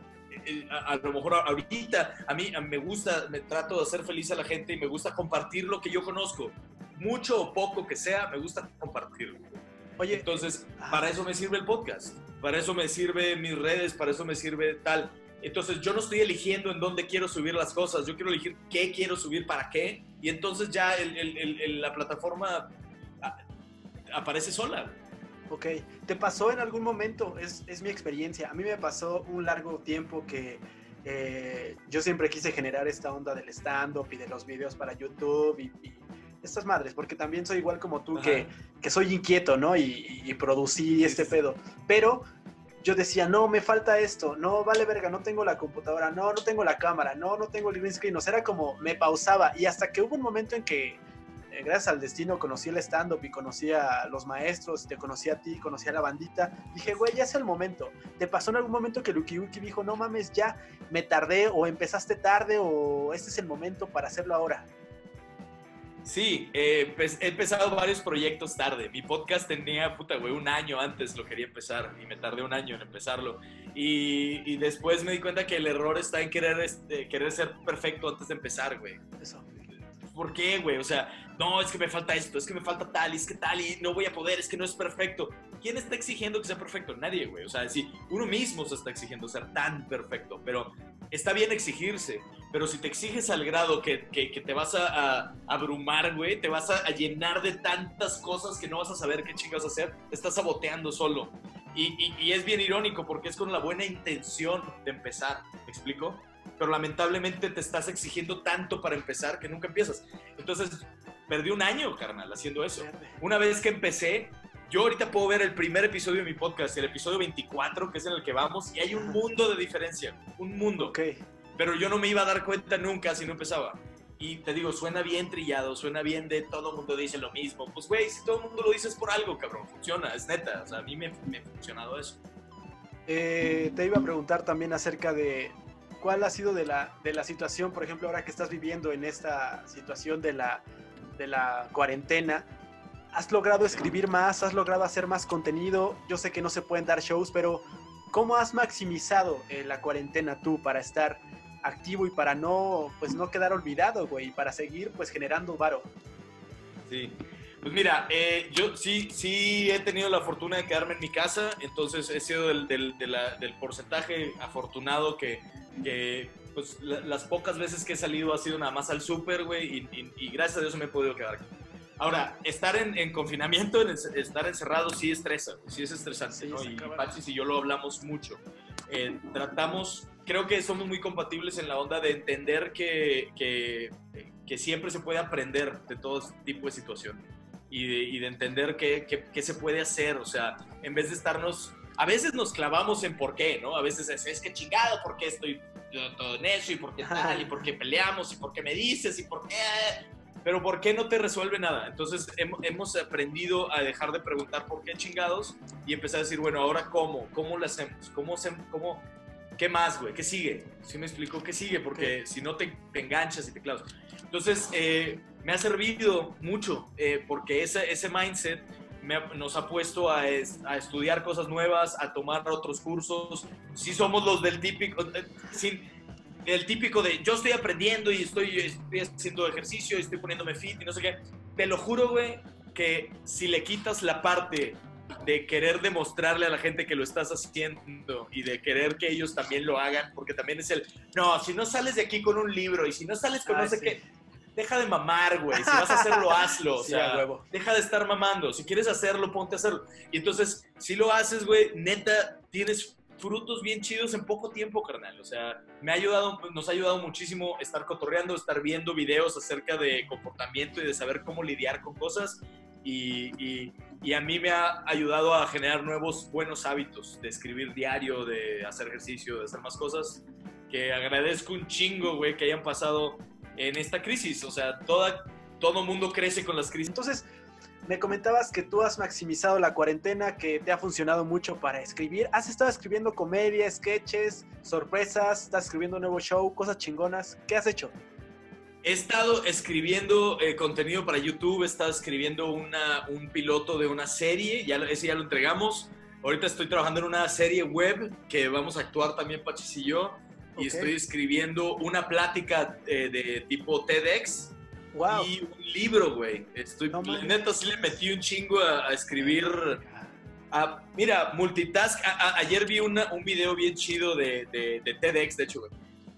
a lo mejor ahorita a mí me gusta, me trato de hacer feliz a la gente y me gusta compartir lo que yo conozco. Mucho o poco que sea, me gusta compartirlo. Oye, entonces, para eso me sirve el podcast, para eso me sirve mis redes, para eso me sirve tal. Entonces, yo no estoy eligiendo en dónde quiero subir las cosas, yo quiero elegir qué quiero subir, para qué, y entonces ya la plataforma aparece sola. Ok, ¿te pasó en algún momento? Es mi experiencia. A mí me pasó un largo tiempo que yo siempre quise generar esta onda del stand-up y de los videos para YouTube y estas madres, porque también soy igual como tú, que soy inquieto, ¿no? Y producí este pedo. Pero yo decía, no, me falta esto, no, vale verga, no tengo la computadora, no tengo la cámara, no tengo el green screen. O sea, era como, me pausaba. Y hasta que hubo un momento en que, gracias al destino, conocí el stand-up y conocí a los maestros, te conocí a ti, conocí a la bandita. Dije, güey, ya es el momento. ¿Te pasó en algún momento que el WikiWiki dijo, no mames, ya me tardé, o empezaste tarde, o este es el momento para hacerlo ahora? Sí, he empezado varios proyectos tarde. Mi podcast tenía, un año antes lo quería empezar y me tardé un año en empezarlo. Y después me di cuenta que el error está en querer ser perfecto antes de empezar, güey. Eso. ¿Por qué, güey? O sea, no, es que me falta esto, es que me falta tal, es que tal, y no voy a poder, es que no es perfecto. ¿Quién está exigiendo que sea perfecto? Nadie, güey. O sea, sí, uno mismo se está exigiendo ser tan perfecto, pero está bien exigirse. Pero si te exiges al grado que te vas a abrumar, güey, te vas a llenar de tantas cosas que no vas a saber qué chingas hacer, te estás saboteando solo. Y es bien irónico porque es con la buena intención de empezar, ¿me explico? Pero lamentablemente te estás exigiendo tanto para empezar que nunca empiezas. Entonces, perdí un año, carnal, haciendo eso. Una vez que empecé, yo ahorita puedo ver el primer episodio de mi podcast, el episodio 24, que es en el que vamos, y hay un mundo de diferencia, un mundo. Okay. Pero yo no me iba a dar cuenta nunca si no empezaba. Y te digo, suena bien trillado, suena bien de todo el mundo dice lo mismo. Pues, güey, si todo el mundo lo dice es por algo, cabrón, funciona, es neta. O sea, a mí me ha funcionado eso. Te iba a preguntar también acerca de cuál ha sido de la situación, por ejemplo, ahora que estás viviendo en esta situación de la cuarentena. ¿Has logrado escribir más? ¿Has logrado hacer más contenido? Yo sé que no se pueden dar shows, pero ¿cómo has maximizado la cuarentena tú para estar activo y para no quedar olvidado, güey, y para seguir pues generando varo? Sí, pues mira, yo sí he tenido la fortuna de quedarme en mi casa, entonces he sido del porcentaje afortunado que pues las pocas veces que he salido ha sido nada más al súper, güey, y gracias a Dios me he podido quedar aquí. Ahora, estar en confinamiento, estar encerrado, sí estresa, sí es estresante, Sí, ¿no? está Y cabrón. Pachis y yo lo hablamos mucho. Creo que somos muy compatibles en la onda de entender que siempre se puede aprender de todo tipo de situación y de entender qué se puede hacer. O sea, en vez de estarnos... A veces nos clavamos en por qué, ¿no? A veces es que chingado, ¿por qué estoy todo necio? ¿Y por qué tal? ¿Y por qué peleamos? ¿Y por qué me dices? ¿Y por qué...? Pero ¿por qué no te resuelve nada? Entonces hemos aprendido a dejar de preguntar por qué chingados y empezar a decir, bueno, ahora ¿cómo? ¿Cómo lo hacemos? ¿Qué más, güey? ¿Qué sigue? ¿Sí me explico qué sigue? Porque si no te enganchas y te clavas. Entonces, me ha servido mucho porque ese mindset nos ha puesto a estudiar cosas nuevas, a tomar otros cursos. Sí somos los del típico... el típico de yo estoy aprendiendo y estoy haciendo ejercicio y estoy poniéndome fit y no sé qué. Te lo juro, güey, que si le quitas la parte de querer demostrarle a la gente que lo estás haciendo y de querer que ellos también lo hagan, porque también es no, si no sales de aquí con un libro y si no sales con no sé qué, deja de mamar, güey. Si vas a hacerlo, hazlo. O sea, huevo. Deja de estar mamando. Si quieres hacerlo, ponte a hacerlo. Y entonces, si lo haces, güey, neta, tienes frutos bien chidos en poco tiempo, carnal. O sea, nos ha ayudado muchísimo estar cotorreando, estar viendo videos acerca de comportamiento y de saber cómo lidiar con cosas. Y a mí me ha ayudado a generar nuevos buenos hábitos de escribir diario, de hacer ejercicio, de hacer más cosas, que agradezco un chingo, güey, que hayan pasado en esta crisis. O sea, todo mundo crece con las crisis. Entonces, me comentabas que tú has maximizado la cuarentena, que te ha funcionado mucho para escribir. ¿Has estado escribiendo comedia, sketches, sorpresas? ¿Estás escribiendo un nuevo show, cosas chingonas? ¿Qué has hecho? He estado escribiendo contenido para YouTube, he estado escribiendo un piloto de una serie, ese ya lo entregamos. Ahorita estoy trabajando en una serie web que vamos a actuar también Pachis y yo. Y estoy escribiendo una plática de tipo TEDx. Wow. Y un libro, güey. Neta, sí le metí un chingo a escribir. Mira, multitask. Ayer vi un video bien chido de TEDx, de hecho, güey.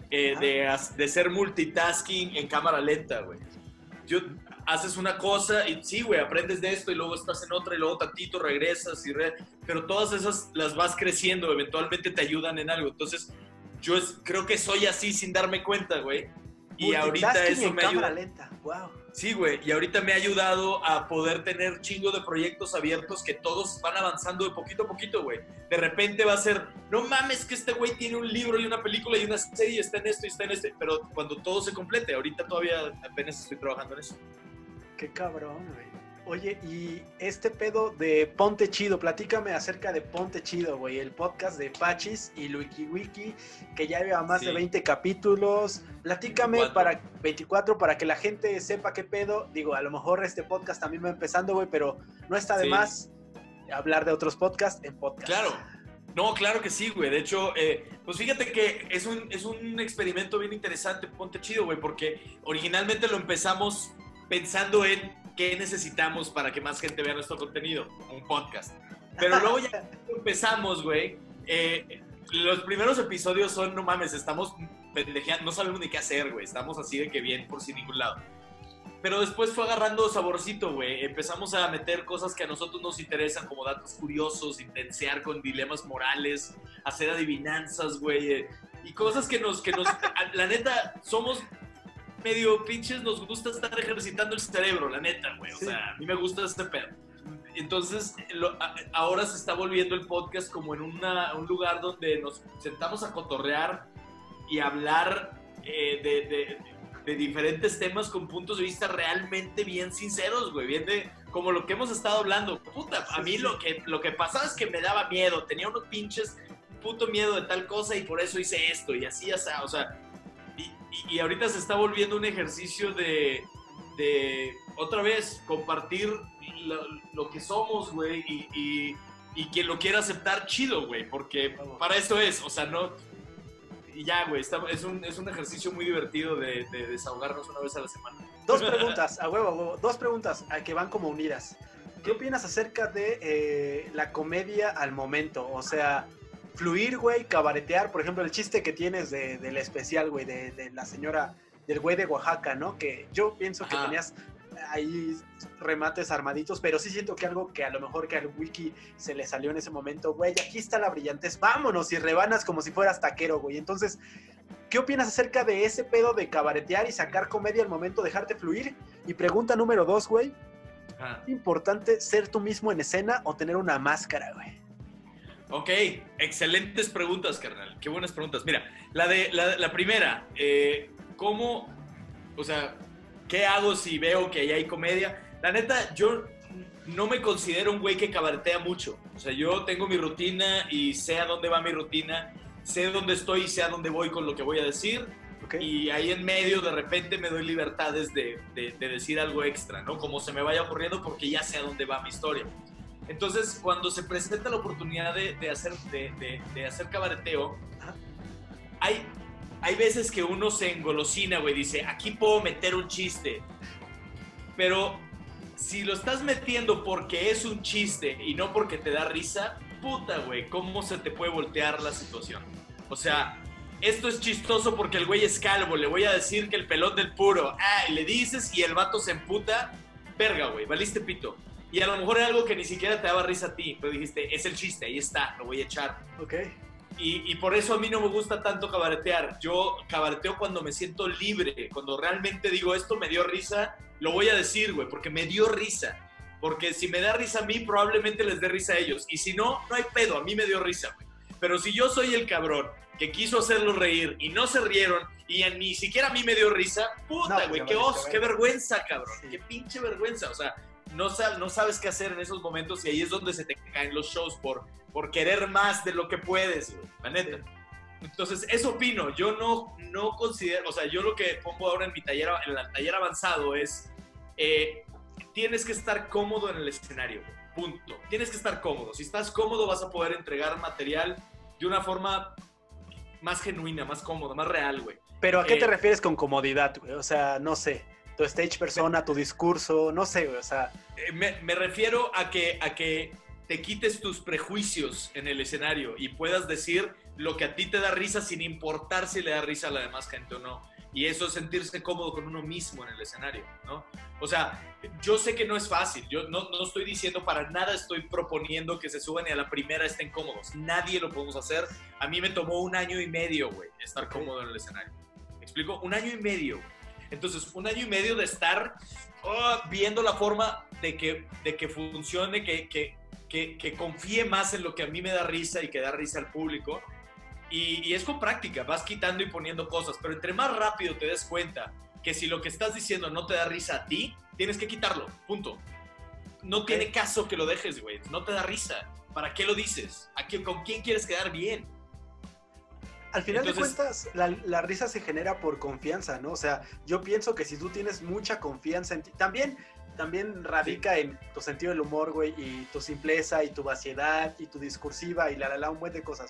De ser multitasking en cámara lenta, güey. Haces una cosa y sí, güey, aprendes de esto y luego estás en otra y luego tantito regresas pero todas esas las vas creciendo, eventualmente te ayudan en algo. Entonces, creo que soy así sin darme cuenta, güey. Y ahorita eso me ayuda. Lenta. Wow. Sí, güey, y ahorita me ha ayudado a poder tener chingo de proyectos abiertos que todos van avanzando de poquito a poquito, güey. De repente va a ser, no mames que este güey tiene un libro y una película y una serie, está en esto y está en este, pero cuando todo se complete, ahorita todavía apenas estoy trabajando en eso. Qué cabrón, güey. Oye, y este pedo de Ponte Chido, platícame acerca de Ponte Chido, güey, el podcast de Pachis y LuikiWiki, que ya lleva más de 20 capítulos. Platícame 24 para que la gente sepa qué pedo. Digo, a lo mejor este podcast también va empezando, güey, pero no está de más hablar de otros podcasts en podcast. Claro. No, claro que sí, güey. De hecho, pues fíjate que es un experimento bien interesante, Ponte Chido, güey, porque originalmente lo empezamos pensando en qué necesitamos para que más gente vea nuestro contenido, un podcast. Pero luego ya empezamos, güey. Los primeros episodios son, no mames, estamos pendejeando, no sabemos ni qué hacer, güey. Estamos así de que bien por sin ningún lado. Pero después fue agarrando saborcito, güey. Empezamos a meter cosas que a nosotros nos interesan, como datos curiosos, intensear con dilemas morales, hacer adivinanzas, güey. Y cosas que nos la neta, somos medio pinches, nos gusta estar ejercitando el cerebro, la neta, güey. O sea, a mí me gusta este pedo. Entonces, ahora se está volviendo el podcast como en un lugar donde nos sentamos a cotorrear y hablar de diferentes temas con puntos de vista realmente bien sinceros, güey. Bien como lo que hemos estado hablando. Puta, a mí lo que pasaba es que me daba miedo. Tenía unos pinches puto miedo de tal cosa y por eso hice esto y así, o sea... Y ahorita se está volviendo un ejercicio de otra vez, compartir lo que somos, güey, y quien lo quiera aceptar, chido, güey, porque para eso es, o sea, no... Y ya, güey, es un ejercicio muy divertido de desahogarnos una vez a la semana. Dos preguntas, a huevo, dos preguntas que van como unidas. ¿Qué opinas acerca de la comedia al momento? O sea... fluir, güey, cabaretear, por ejemplo, el chiste que tienes del especial, güey, de la señora, del güey de Oaxaca, ¿no? Que yo pienso que tenías hay remates armaditos, pero sí siento que algo que a lo mejor que al wiki se le salió en ese momento, güey, aquí está la brillantez, vámonos, y rebanas como si fueras taquero, güey. Entonces, ¿qué opinas acerca de ese pedo de cabaretear y sacar comedia al momento, dejarte fluir? Y pregunta número 2, güey, ¿es importante ser tú mismo en escena o tener una máscara, güey? Ok, excelentes preguntas, carnal. Qué buenas preguntas. Mira, la primera, ¿cómo, o sea, qué hago si veo que ahí hay comedia? La neta, yo no me considero un güey que cabaretea mucho. O sea, yo tengo mi rutina y sé a dónde va mi rutina, sé dónde estoy y sé a dónde voy con lo que voy a decir. Okay. Y ahí en medio de repente me doy libertades de decir algo extra, ¿no? Como se me vaya ocurriendo porque ya sé a dónde va mi historia. Entonces, cuando se presenta la oportunidad de hacer cabareteo, hay veces que uno se engolosina, güey, dice, aquí puedo meter un chiste. Pero si lo estás metiendo porque es un chiste y no porque te da risa, puta, güey, ¿cómo se te puede voltear la situación? O sea, esto es chistoso porque el güey es calvo, le voy a decir que el pelón del puro. Y le dices y el vato se emputa, verga, güey, valiste pito. Y a lo mejor era algo que ni siquiera te daba risa a ti, pero dijiste, es el chiste, ahí está, lo voy a echar. Ok. Y por eso a mí no me gusta tanto cabaretear. Yo cabareteo cuando me siento libre, cuando realmente digo, esto me dio risa, lo voy a decir, güey, porque me dio risa. Porque si me da risa a mí, probablemente les dé risa a ellos. Y si no, no hay pedo, a mí me dio risa, güey. Pero si yo soy el cabrón que quiso hacerlos reír y no se rieron y ni siquiera a mí me dio risa, puta, güey, qué vergüenza, cabrón. Sí. Qué pinche vergüenza, o sea, no sabes qué hacer en esos momentos y ahí es donde se te caen los shows por querer más de lo que puedes, güey, la neta. Sí. Entonces, eso opino. Yo no considero, o sea, yo lo que pongo ahora en el taller avanzado es, tienes que estar cómodo en el escenario, punto. Tienes que estar cómodo. Si estás cómodo, vas a poder entregar material de una forma más genuina, más cómoda, más real, güey. ¿Pero a qué te refieres con comodidad, güey? O sea, no sé, tu stage persona, tu discurso, no sé, güey, o sea... Me refiero a que te quites tus prejuicios en el escenario y puedas decir lo que a ti te da risa sin importar si le da risa a la demás gente o no. Y eso es sentirse cómodo con uno mismo en el escenario, ¿no? O sea, yo sé que no es fácil. Yo no estoy diciendo para nada, estoy proponiendo que se suban y a la primera estén cómodos. Nadie lo podemos hacer. A mí me tomó 1 año y medio, güey, estar cómodo en el escenario. ¿Me explico? 1 año y medio, güey. Entonces, 1 año y medio de estar viendo la forma de que funcione, que confíe más en lo que a mí me da risa y que da risa al público. Y es con práctica, vas quitando y poniendo cosas, pero entre más rápido te des cuenta que si lo que estás diciendo no te da risa a ti, tienes que quitarlo, punto. No tiene caso que lo dejes, güey, no te da risa. ¿Para qué lo dices? ¿Con quién quieres quedar bien? Al final de cuentas, la risa se genera por confianza, ¿no? O sea, yo pienso que si tú tienes mucha confianza en ti, también radica en tu sentido del humor, güey, y tu simpleza, y tu vaciedad, y tu discursiva, y un buen de cosas,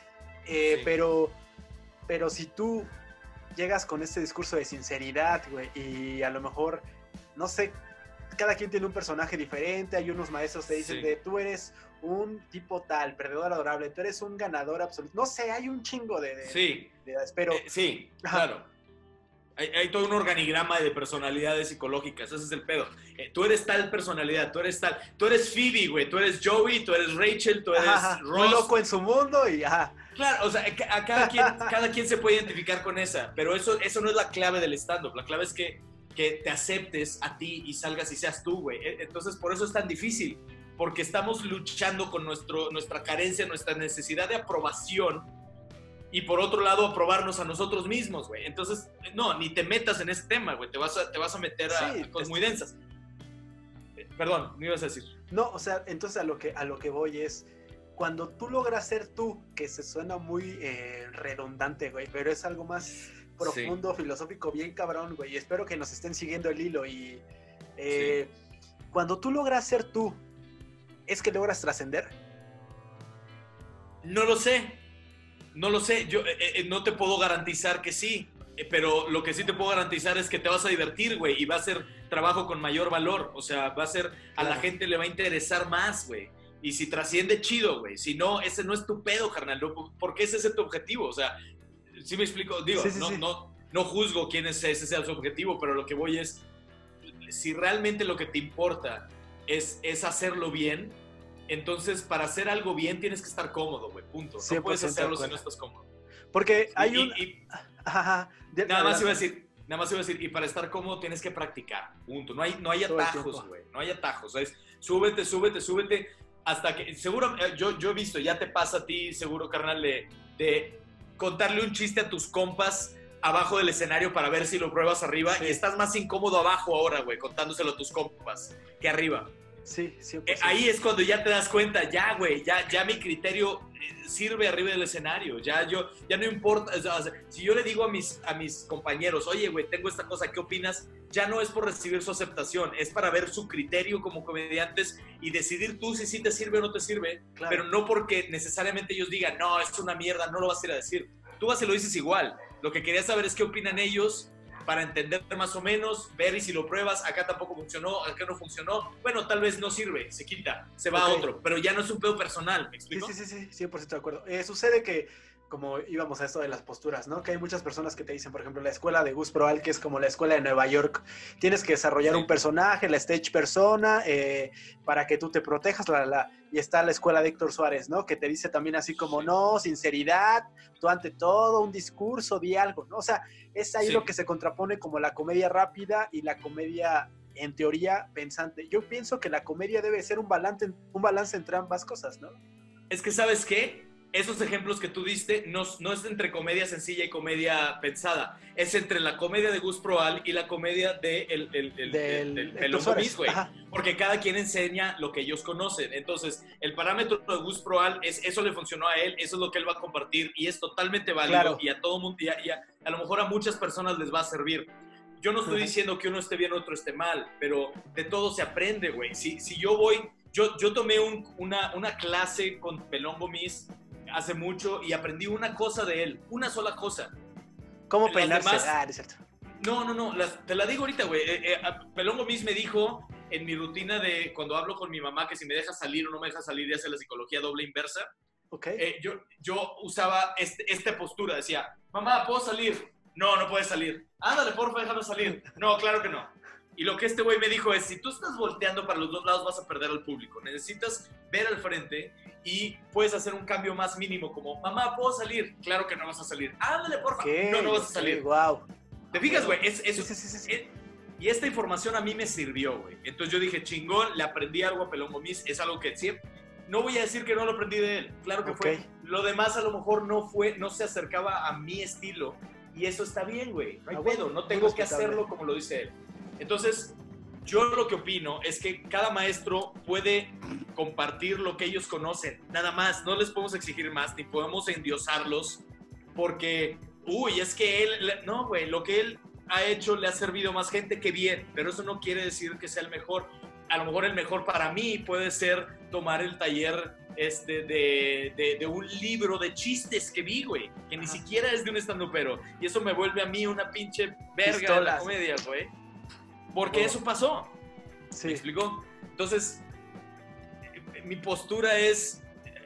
pero si tú llegas con este discurso de sinceridad, güey, y a lo mejor, no sé, cada quien tiene un personaje diferente, hay unos maestros que dicen tú eres un tipo tal, perdedor adorable, tú eres un ganador absoluto, no sé, hay un chingo de pero... sí, claro. Hay todo un organigrama de personalidades psicológicas, ese es el pedo. Tú eres tal personalidad, tú eres Phoebe, güey, tú eres Joey, tú eres Rachel, tú eres Ross. Muy loco en su mundo y Claro, o sea, cada quien se puede identificar con esa, pero eso no es la clave del stand-up. La clave es que te aceptes a ti y salgas y seas tú, güey. Entonces, por eso es tan difícil, porque estamos luchando con nuestra carencia, nuestra necesidad de aprobación, y por otro lado, aprobarnos a nosotros mismos, güey. Entonces, no, ni te metas en ese tema, güey. Te vas a meter a cosas muy densas. Perdón, ¿me ibas a decir? No, o sea, entonces a lo que voy es, cuando tú logras ser tú, que se suena muy redundante, güey, pero es algo más profundo, filosófico, bien cabrón, güey, y espero que nos estén siguiendo el hilo, y cuando tú logras ser tú, ¿es que logras trascender? No lo sé, yo no te puedo garantizar que sí, pero lo que sí te puedo garantizar es que te vas a divertir, güey, y va a ser trabajo con mayor valor, o sea, a la gente le va a interesar más, güey. Y si trasciende, chido, güey. Si no, ese no es tu pedo, carnal. ¿Por qué ese es tu objetivo? O sea, ¿sí me explico? Digo, no juzgo quién ese sea su objetivo, pero lo que voy es, si realmente lo que te importa es hacerlo bien, entonces para hacer algo bien tienes que estar cómodo, güey, punto. No puedes hacerlo si no estás cómodo. Porque hay nada más iba a decir, y para estar cómodo tienes que practicar, punto. No hay atajos, güey, no hay atajos. Es súbete, hasta que, seguro, yo he visto, ya te pasa a ti, seguro, carnal, de contarle un chiste a tus compas abajo del escenario para ver si lo pruebas arriba, y estás más incómodo abajo ahora, güey, contándoselo a tus compas que arriba. Sí, 100%. Ahí es cuando ya te das cuenta, ya, güey, ya mi criterio sirve arriba del escenario, ya no importa, o sea, si yo le digo a mis compañeros, oye, güey, tengo esta cosa, ¿qué opinas? Ya no es por recibir su aceptación, es para ver su criterio como comediantes y decidir tú si sí te sirve o no te sirve, claro. Pero no porque necesariamente ellos digan, no, es una mierda, no lo vas a ir a decir. Tú vas y lo dices igual. Lo que quería saber es qué opinan ellos para entender más o menos, ver y si lo pruebas, acá tampoco funcionó, acá no funcionó, bueno, tal vez no sirve, se quita, se va a otro, pero ya no es un pedo personal, ¿me explico? Sí, 100% de acuerdo. Sucede que, como íbamos a esto de las posturas, ¿no? Que hay muchas personas que te dicen, por ejemplo, la escuela de Gus Proal, que es como la escuela de Nueva York, tienes que desarrollar un personaje, la stage persona, para que tú te protejas, y está la escuela de Héctor Suárez, ¿no? Que te dice también así como, no, sinceridad, tú ante todo, un discurso, di algo, ¿no? O sea, es ahí lo que se contrapone como la comedia rápida y la comedia, en teoría, pensante. Yo pienso que la comedia debe ser un balance entre ambas cosas, ¿no? Es que, ¿sabes qué? Esos ejemplos que tú diste no es entre comedia sencilla y comedia pensada. Es entre la comedia de Gus Proal y la comedia del Pelón Gomis, güey. Porque cada quien enseña lo que ellos conocen. Entonces, el parámetro de Gus Proal es eso le funcionó a él, eso es lo que él va a compartir y es totalmente válido. Claro. Y a todo mundo, y a lo mejor a muchas personas les va a servir. Yo no estoy diciendo que uno esté bien o otro esté mal, pero de todo se aprende, güey. Si yo voy... Yo tomé una clase con Pelón Gomis hace mucho y aprendí una cosa de él, una sola cosa. ¿Cómo peinarse? Es cierto. No, te la digo ahorita, güey. Pelón Gomis me dijo en mi rutina de cuando hablo con mi mamá que si me deja salir o no me deja salir y hace la psicología doble inversa. Okay. Yo usaba esta postura, decía, mamá, ¿puedo salir? No puedes salir. Ándale, porfa, déjame salir. No, claro que no. Y lo que este güey me dijo es, si tú estás volteando para los dos lados vas a perder al público. Necesitas ver al frente y puedes hacer un cambio más mínimo como, mamá, ¿puedo salir? Claro que no vas a salir. Ándale, porfa. No vas a salir. Wow. ¿Te fijas, güey? Y esta información a mí me sirvió, güey. Entonces yo dije, chingón, le aprendí algo a Pelón Gomis. Es algo que siempre... No voy a decir que no lo aprendí de él. Claro que fue. Lo demás a lo mejor no se acercaba a mi estilo. Y eso está bien, güey. No hay pedo. No tengo que hacerlo como lo dice él. Entonces, yo lo que opino es que cada maestro puede compartir lo que ellos conocen, nada más, no les podemos exigir más, ni podemos endiosarlos, porque, es que él, no, güey, lo que él ha hecho le ha servido a más gente que bien, pero eso no quiere decir que sea el mejor. A lo mejor el mejor para mí puede ser tomar el taller de un libro de chistes que vi, güey, que ni siquiera es de un estandupero, y eso me vuelve a mí una pinche verga de la comedia, güey. Porque eso pasó. Sí. ¿Me explicó? Entonces, mi postura es,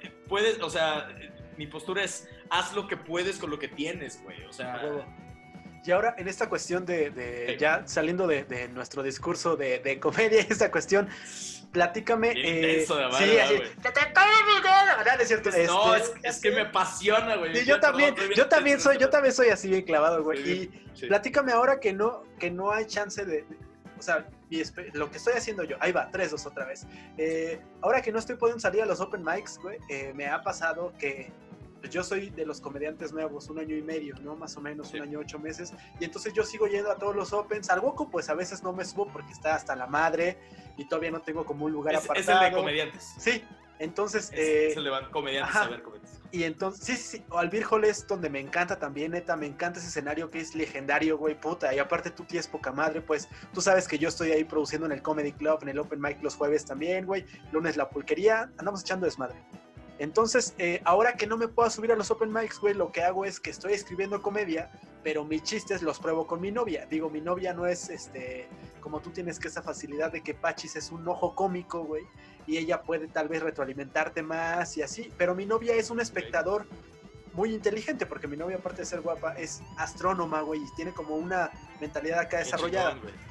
haz lo que puedes con lo que tienes, güey. O sea... Y ahora, en esta cuestión ya saliendo de nuestro discurso de comedia, esta cuestión, platícame... intenso, de sí, así, ¿verdad? Es cierto. No, es que me apasiona, güey. Sí, yo también soy así bien clavado, güey. Sí. Platícame ahora que no hay chance de... O sea, lo que estoy haciendo yo, ahí va, 3, 2, otra vez. Ahora que no estoy pudiendo salir a los open mics, güey, me ha pasado que pues, yo soy de los comediantes nuevos, 1 año y medio, ¿no? Más o menos, 1 año, 8 meses. Y entonces yo sigo yendo a todos los opens. Al Woco, pues a veces no me subo porque está hasta la madre y todavía no tengo como un lugar apartado. Es el de comediantes. Sí, entonces... es el de comediantes a ver comediantes. Y entonces, sí, Albir Hall es donde me encanta también, neta, me encanta ese escenario que es legendario, güey, puta, y aparte tú tienes poca madre, pues, tú sabes que yo estoy ahí produciendo en el Comedy Club, en el Open Mic los jueves también, güey, lunes la pulquería, andamos echando desmadre. Entonces, ahora que no me puedo subir a los Open Mics, güey, lo que hago es que estoy escribiendo comedia, pero mis chistes los pruebo con mi novia. Digo, mi novia no es, como tú tienes que esa facilidad de que Pachis es un ojo cómico, güey, y ella puede tal vez retroalimentarte más y así, pero mi novia es un espectador muy inteligente, porque mi novia, aparte de ser guapa, es astrónoma, güey, y tiene como una mentalidad acá desarrollada.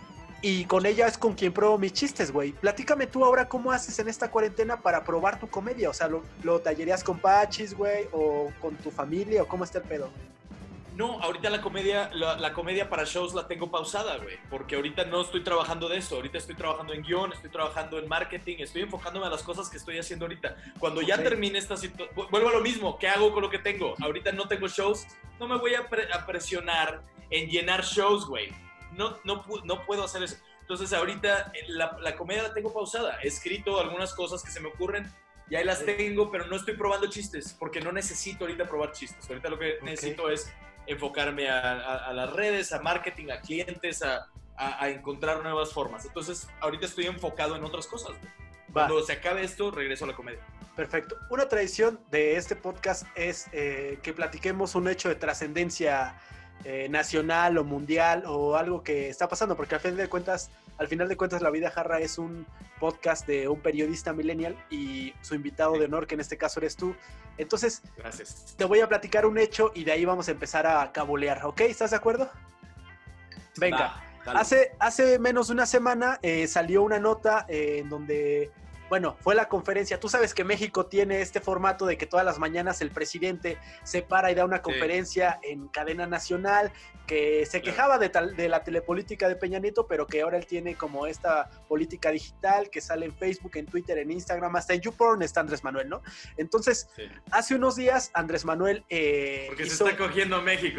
y con ella es con quien pruebo mis chistes, güey. Platícame tú ahora cómo haces en esta cuarentena para probar tu comedia. O sea, ¿lo tallerías con Pachis, güey? ¿O con tu familia? ¿O cómo está el pedo? No, ahorita la comedia para shows la tengo pausada, güey, porque ahorita no estoy trabajando de eso, ahorita estoy trabajando en guión, estoy trabajando en marketing, estoy enfocándome a las cosas que estoy haciendo ahorita. Cuando ya termine esta situación, vuelvo a lo mismo, ¿qué hago con lo que tengo? Ahorita no tengo shows, no me voy a presionar en llenar shows, güey, no puedo hacer eso. Entonces ahorita la comedia la tengo pausada, he escrito algunas cosas que se me ocurren, y ahí las tengo, pero no estoy probando chistes, porque no necesito ahorita probar chistes, ahorita lo que necesito es enfocarme a las redes, a marketing, a clientes, a encontrar nuevas formas. Entonces, ahorita estoy enfocado en otras cosas, güey. Cuando se acabe esto, regreso a la comedia. Perfecto. Una tradición de este podcast es que platiquemos un hecho de trascendencia nacional o mundial o algo que está pasando, porque al final de cuentas, La Vida Jarra es un podcast de un periodista millennial y su invitado de honor, que en este caso eres tú. Entonces, gracias. Te voy a platicar un hecho y de ahí vamos a empezar a cabulear, ¿ok? ¿Estás de acuerdo? Venga. Hace menos de una semana salió una nota en donde, bueno, fue la conferencia. Tú sabes que México tiene este formato de que todas las mañanas el presidente se para y da una conferencia en cadena nacional, que se quejaba de la telepolítica de Peña Nieto, pero que ahora él tiene como esta política digital que sale en Facebook, en Twitter, en Instagram, hasta en YouPorn está Andrés Manuel, ¿no? Entonces, hace unos días Andrés Manuel porque se está cogiendo a México.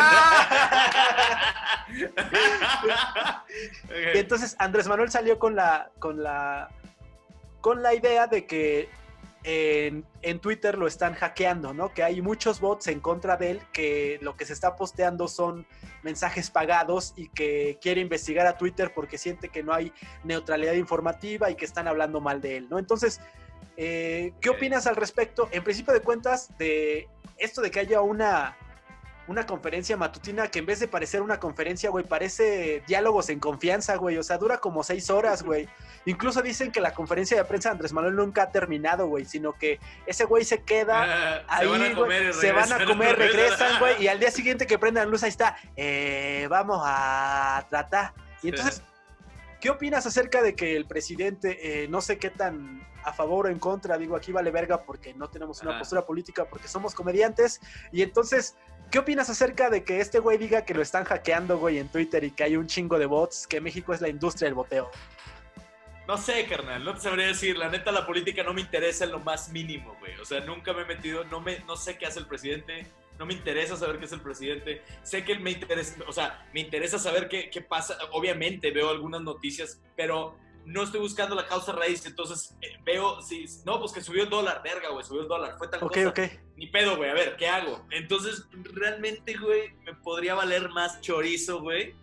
Y entonces Andrés Manuel salió con la idea de que en Twitter lo están hackeando, ¿no? Que hay muchos bots en contra de él, que lo que se está posteando son mensajes pagados y que quiere investigar a Twitter porque siente que no hay neutralidad informativa y que están hablando mal de él, ¿no? Entonces, ¿qué opinas al respecto? En principio de cuentas, de esto de que haya una conferencia matutina que en vez de parecer una conferencia, güey, parece diálogos en confianza, güey. O sea, dura como 6 horas, güey. Incluso dicen que la conferencia de prensa de Andrés Manuel nunca ha terminado, güey, sino que ese güey se queda ahí, se van a comer, regresan, güey, y al día siguiente que prendan luz, ahí está, vamos a tratar. Y entonces, ¿qué opinas acerca de que el presidente, no sé qué tan a favor o en contra, digo, aquí vale verga porque no tenemos una postura política, porque somos comediantes, y entonces, ¿qué opinas acerca de que este güey diga que lo están hackeando, güey, en Twitter y que hay un chingo de bots, que México es la industria del boteo? No sé, carnal, no te sabría decir. La neta, la política no me interesa en lo más mínimo, güey. O sea, nunca me he metido, no sé qué hace el presidente, no me interesa saber qué es el presidente. Sé que me interesa saber qué pasa. Obviamente veo algunas noticias, pero no estoy buscando la causa raíz. Entonces veo, pues que subió el dólar, verga, güey, subió el dólar, fue tal cosa. Ni pedo, güey, a ver, ¿qué hago? Entonces, realmente, güey, me podría valer más chorizo, güey,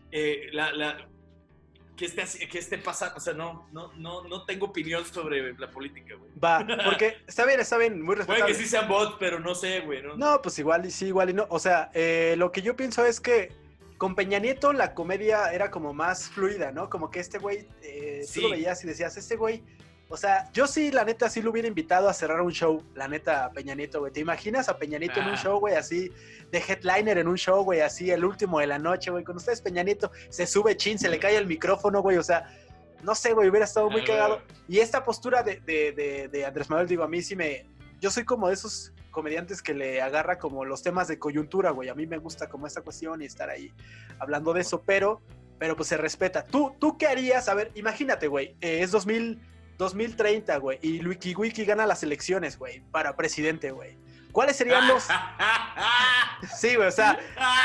que esté pasando, o sea, no tengo opinión sobre la política, güey. Va, porque está bien, muy respetable. Puede que sí sean bots, pero no sé, güey. No, pues igual y sí, igual y no. O sea, lo que yo pienso es que con Peña Nieto la comedia era como más fluida, ¿no? Como que este güey, tú lo veías y decías, este güey, o sea, yo sí, la neta, sí lo hubiera invitado a cerrar un show, la neta, a Peña Nieto, güey. ¿Te imaginas a Peña Nieto en un show, güey, así, de headliner en un show, güey, así, el último de la noche, güey? Con ustedes, Peña Nieto, se sube se le cae el micrófono, güey, o sea, no sé, güey, hubiera estado muy cagado. Y esta postura de Andrés Manuel, digo, a mí sí yo soy como de esos comediantes que le agarra como los temas de coyuntura, güey. A mí me gusta como esta cuestión y estar ahí hablando de eso, pero pues se respeta. ¿Tú qué harías? A ver, imagínate, güey, es 2030, güey, y WikiWiki gana las elecciones, güey, para presidente, güey. ¿Cuáles serían los...? Sí, güey, o sea...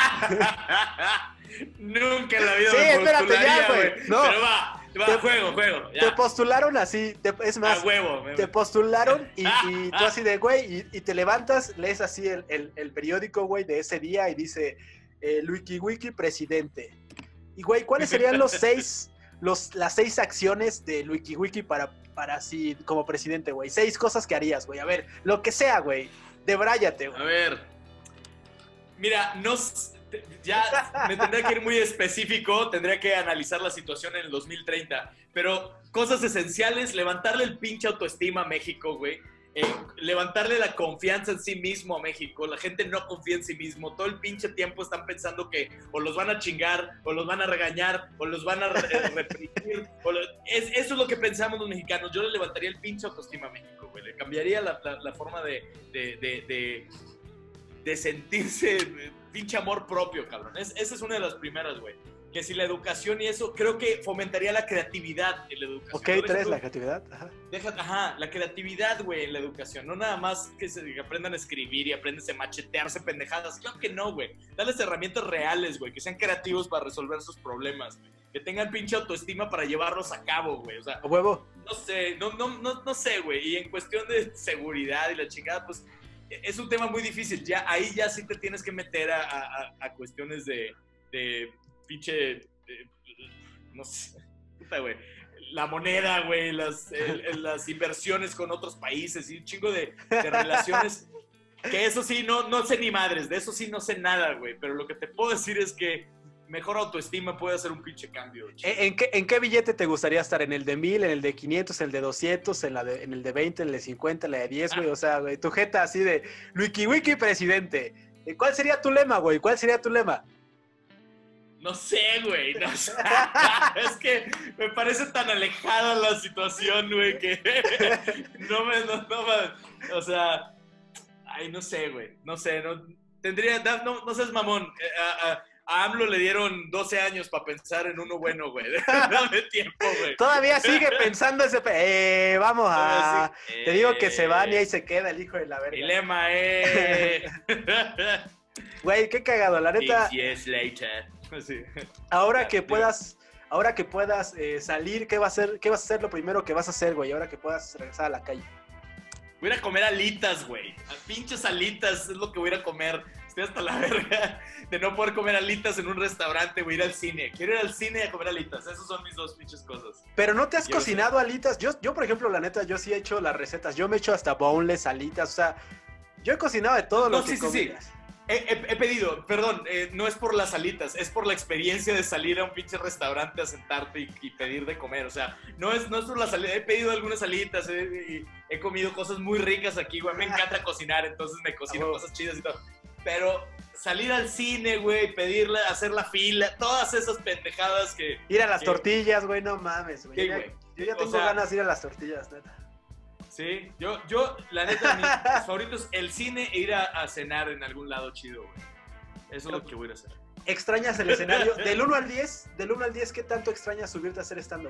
Nunca en la vida sí, me espérate, ya, güey. No, pero va, juego. Ya. Te postularon así, es más, te postularon y tú así de, güey, y te levantas, lees así el periódico, güey, de ese día y dice, WikiWiki presidente. Y, güey, ¿cuáles serían las 6 acciones de WikiWiki para así como presidente, güey? 6 cosas que harías, güey. A ver, lo que sea, güey. Debráyate, güey. A ver. Mira, ya me tendría que ir muy específico, tendría que analizar la situación en el 2030, pero cosas esenciales, levantarle el pinche autoestima a México, güey. levantarle la confianza en sí mismo a México. La gente no confía en sí mismo. Todo el pinche tiempo están pensando que o los van a chingar, o los van a regañar, o los van a reprimir. Eso es lo que pensamos los mexicanos. Yo le levantaría el pinche autoestima a México, güey. Le cambiaría la forma de sentirse pinche amor propio, cabrón. Esa es una de las primeras, güey. Que si la educación y eso, creo que fomentaría la creatividad en la educación. Ok, tres, la creatividad. La creatividad, güey, en la educación. No nada más que aprendan a escribir y aprendan a machetearse pendejadas. Claro que no, güey. Darles herramientas reales, güey, que sean creativos para resolver sus problemas, güey. Que tengan pinche autoestima para llevarlos a cabo, güey. O sea, ¿a huevo? No sé, güey. Y en cuestión de seguridad y la chingada, pues, es un tema muy difícil. Ahí ya sí te tienes que meter a cuestiones de pinche, no sé, puta, güey, la moneda, güey, las inversiones con otros países y un chingo de relaciones, que eso sí, no sé ni madres, de eso sí no sé nada, güey, pero lo que te puedo decir es que mejor autoestima puede hacer un pinche cambio. ¿En qué billete te gustaría estar? ¿En el de 1000, en el de 500, en el de 200, en el de 20, en el de 50, en el de 10, güey? O sea, güey, tu jeta así de wiki presidente. ¿Cuál sería tu lema, güey? ¿Cuál sería tu lema? No sé, güey, no sé. Es que me parece tan alejada la situación, güey, que no, o sea, ay, no sé, güey, no sé, no seas mamón. A AMLO le dieron 12 años para pensar en uno bueno, güey. Dame tiempo, güey. Todavía sigue pensando ese... vamos a... Te digo que se van y ahí se queda el hijo de la verga. Dilema, Güey, qué cagado, la neta. 6 years later. Sí. Ahora que puedas salir, ¿qué vas a hacer lo primero que vas a hacer, güey? Ahora que puedas regresar a la calle. Voy a ir a comer alitas, güey. Pinches alitas es lo que voy a ir a comer. Estoy hasta la verga de no poder comer alitas en un restaurante, güey. Ir al cine. Quiero ir al cine y a comer alitas. Esas son mis dos pinches cosas. Pero ¿no te has cocinado alitas? Yo, por ejemplo, la neta, yo sí he hecho las recetas. Yo me he hecho hasta boneless, alitas. O sea, yo he cocinado de todo lo que comías. Sí. He pedido, perdón, no es por las alitas, es por la experiencia de salir a un pinche restaurante a sentarte y pedir de comer. O sea, no es por las alitas. He pedido algunas alitas, y he comido cosas muy ricas aquí, güey. Me encanta cocinar, entonces me cocino cosas chidas y todo. Pero salir al cine, güey, pedirle, hacer la fila, todas esas pendejadas que... Ir a las tortillas, güey, no mames, güey. Sí, güey. Yo ya tengo ganas de ir a las tortillas, neta. Sí, yo, la neta, mis favoritos, el cine e ir a cenar en algún lado chido, güey. Eso es lo que voy a hacer. ¿Extrañas el escenario? Del 1 al 10, ¿qué tanto extrañas subirte a hacer stand-up,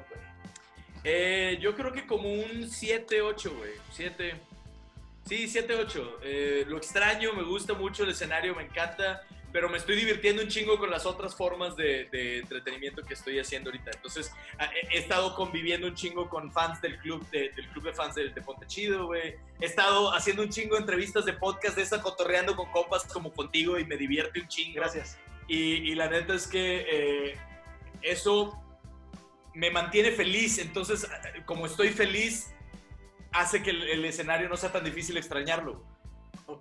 güey? Yo creo que como un 7, 8, güey. 7. Sí, 7, 8. Lo extraño, me gusta mucho el escenario, me encanta. Pero me estoy divirtiendo un chingo con las otras formas de entretenimiento que estoy haciendo ahorita. Entonces, he estado conviviendo un chingo con fans del club de fans de Ponte Chido, güey. He estado haciendo un chingo de entrevistas de podcast de esa, cotorreando con compas como contigo y me divierte un chingo. Gracias. Y la neta es que eso me mantiene feliz. Entonces, como estoy feliz, hace que el escenario no sea tan difícil extrañarlo. Ok.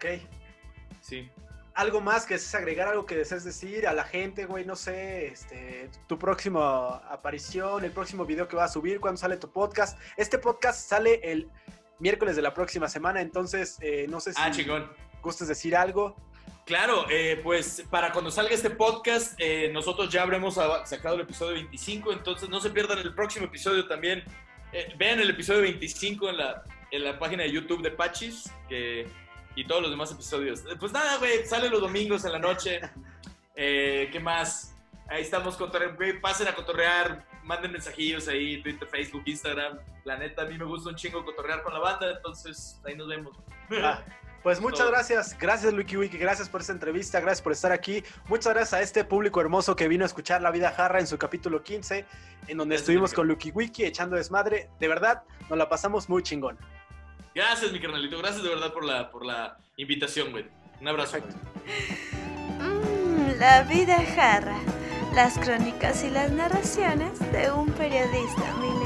Sí. ¿Algo más que desees agregar, algo que desees decir a la gente, güey? No sé, tu próxima aparición, el próximo video que vas a subir, cuándo sale tu podcast. Este podcast sale el miércoles de la próxima semana, entonces no sé si chingón. gustes decir algo. Claro, pues para cuando salga este podcast, nosotros ya habremos sacado el episodio 25, entonces no se pierdan el próximo episodio también. Vean el episodio 25 en la página de YouTube de Pachis, y todos los demás episodios. Pues nada, güey, sale los domingos en la noche. ¿Qué más? Ahí estamos cotorreando, güey, pasen a cotorrear, manden mensajillos ahí, Twitter, Facebook, Instagram. La neta, a mí me gusta un chingo cotorrear con la banda, entonces ahí nos vemos. Pues muchas gracias Wiki, gracias por esta entrevista, gracias por estar aquí. Muchas gracias a este público hermoso que vino a escuchar La Vida Jarra en su capítulo 15, en donde estuvimos con Wiki echando desmadre. De verdad, nos la pasamos muy chingón. Gracias, mi carnalito. Gracias de verdad por la invitación, güey. Un abrazo. La Vida Jarra. Las crónicas y las narraciones de un periodista milenio.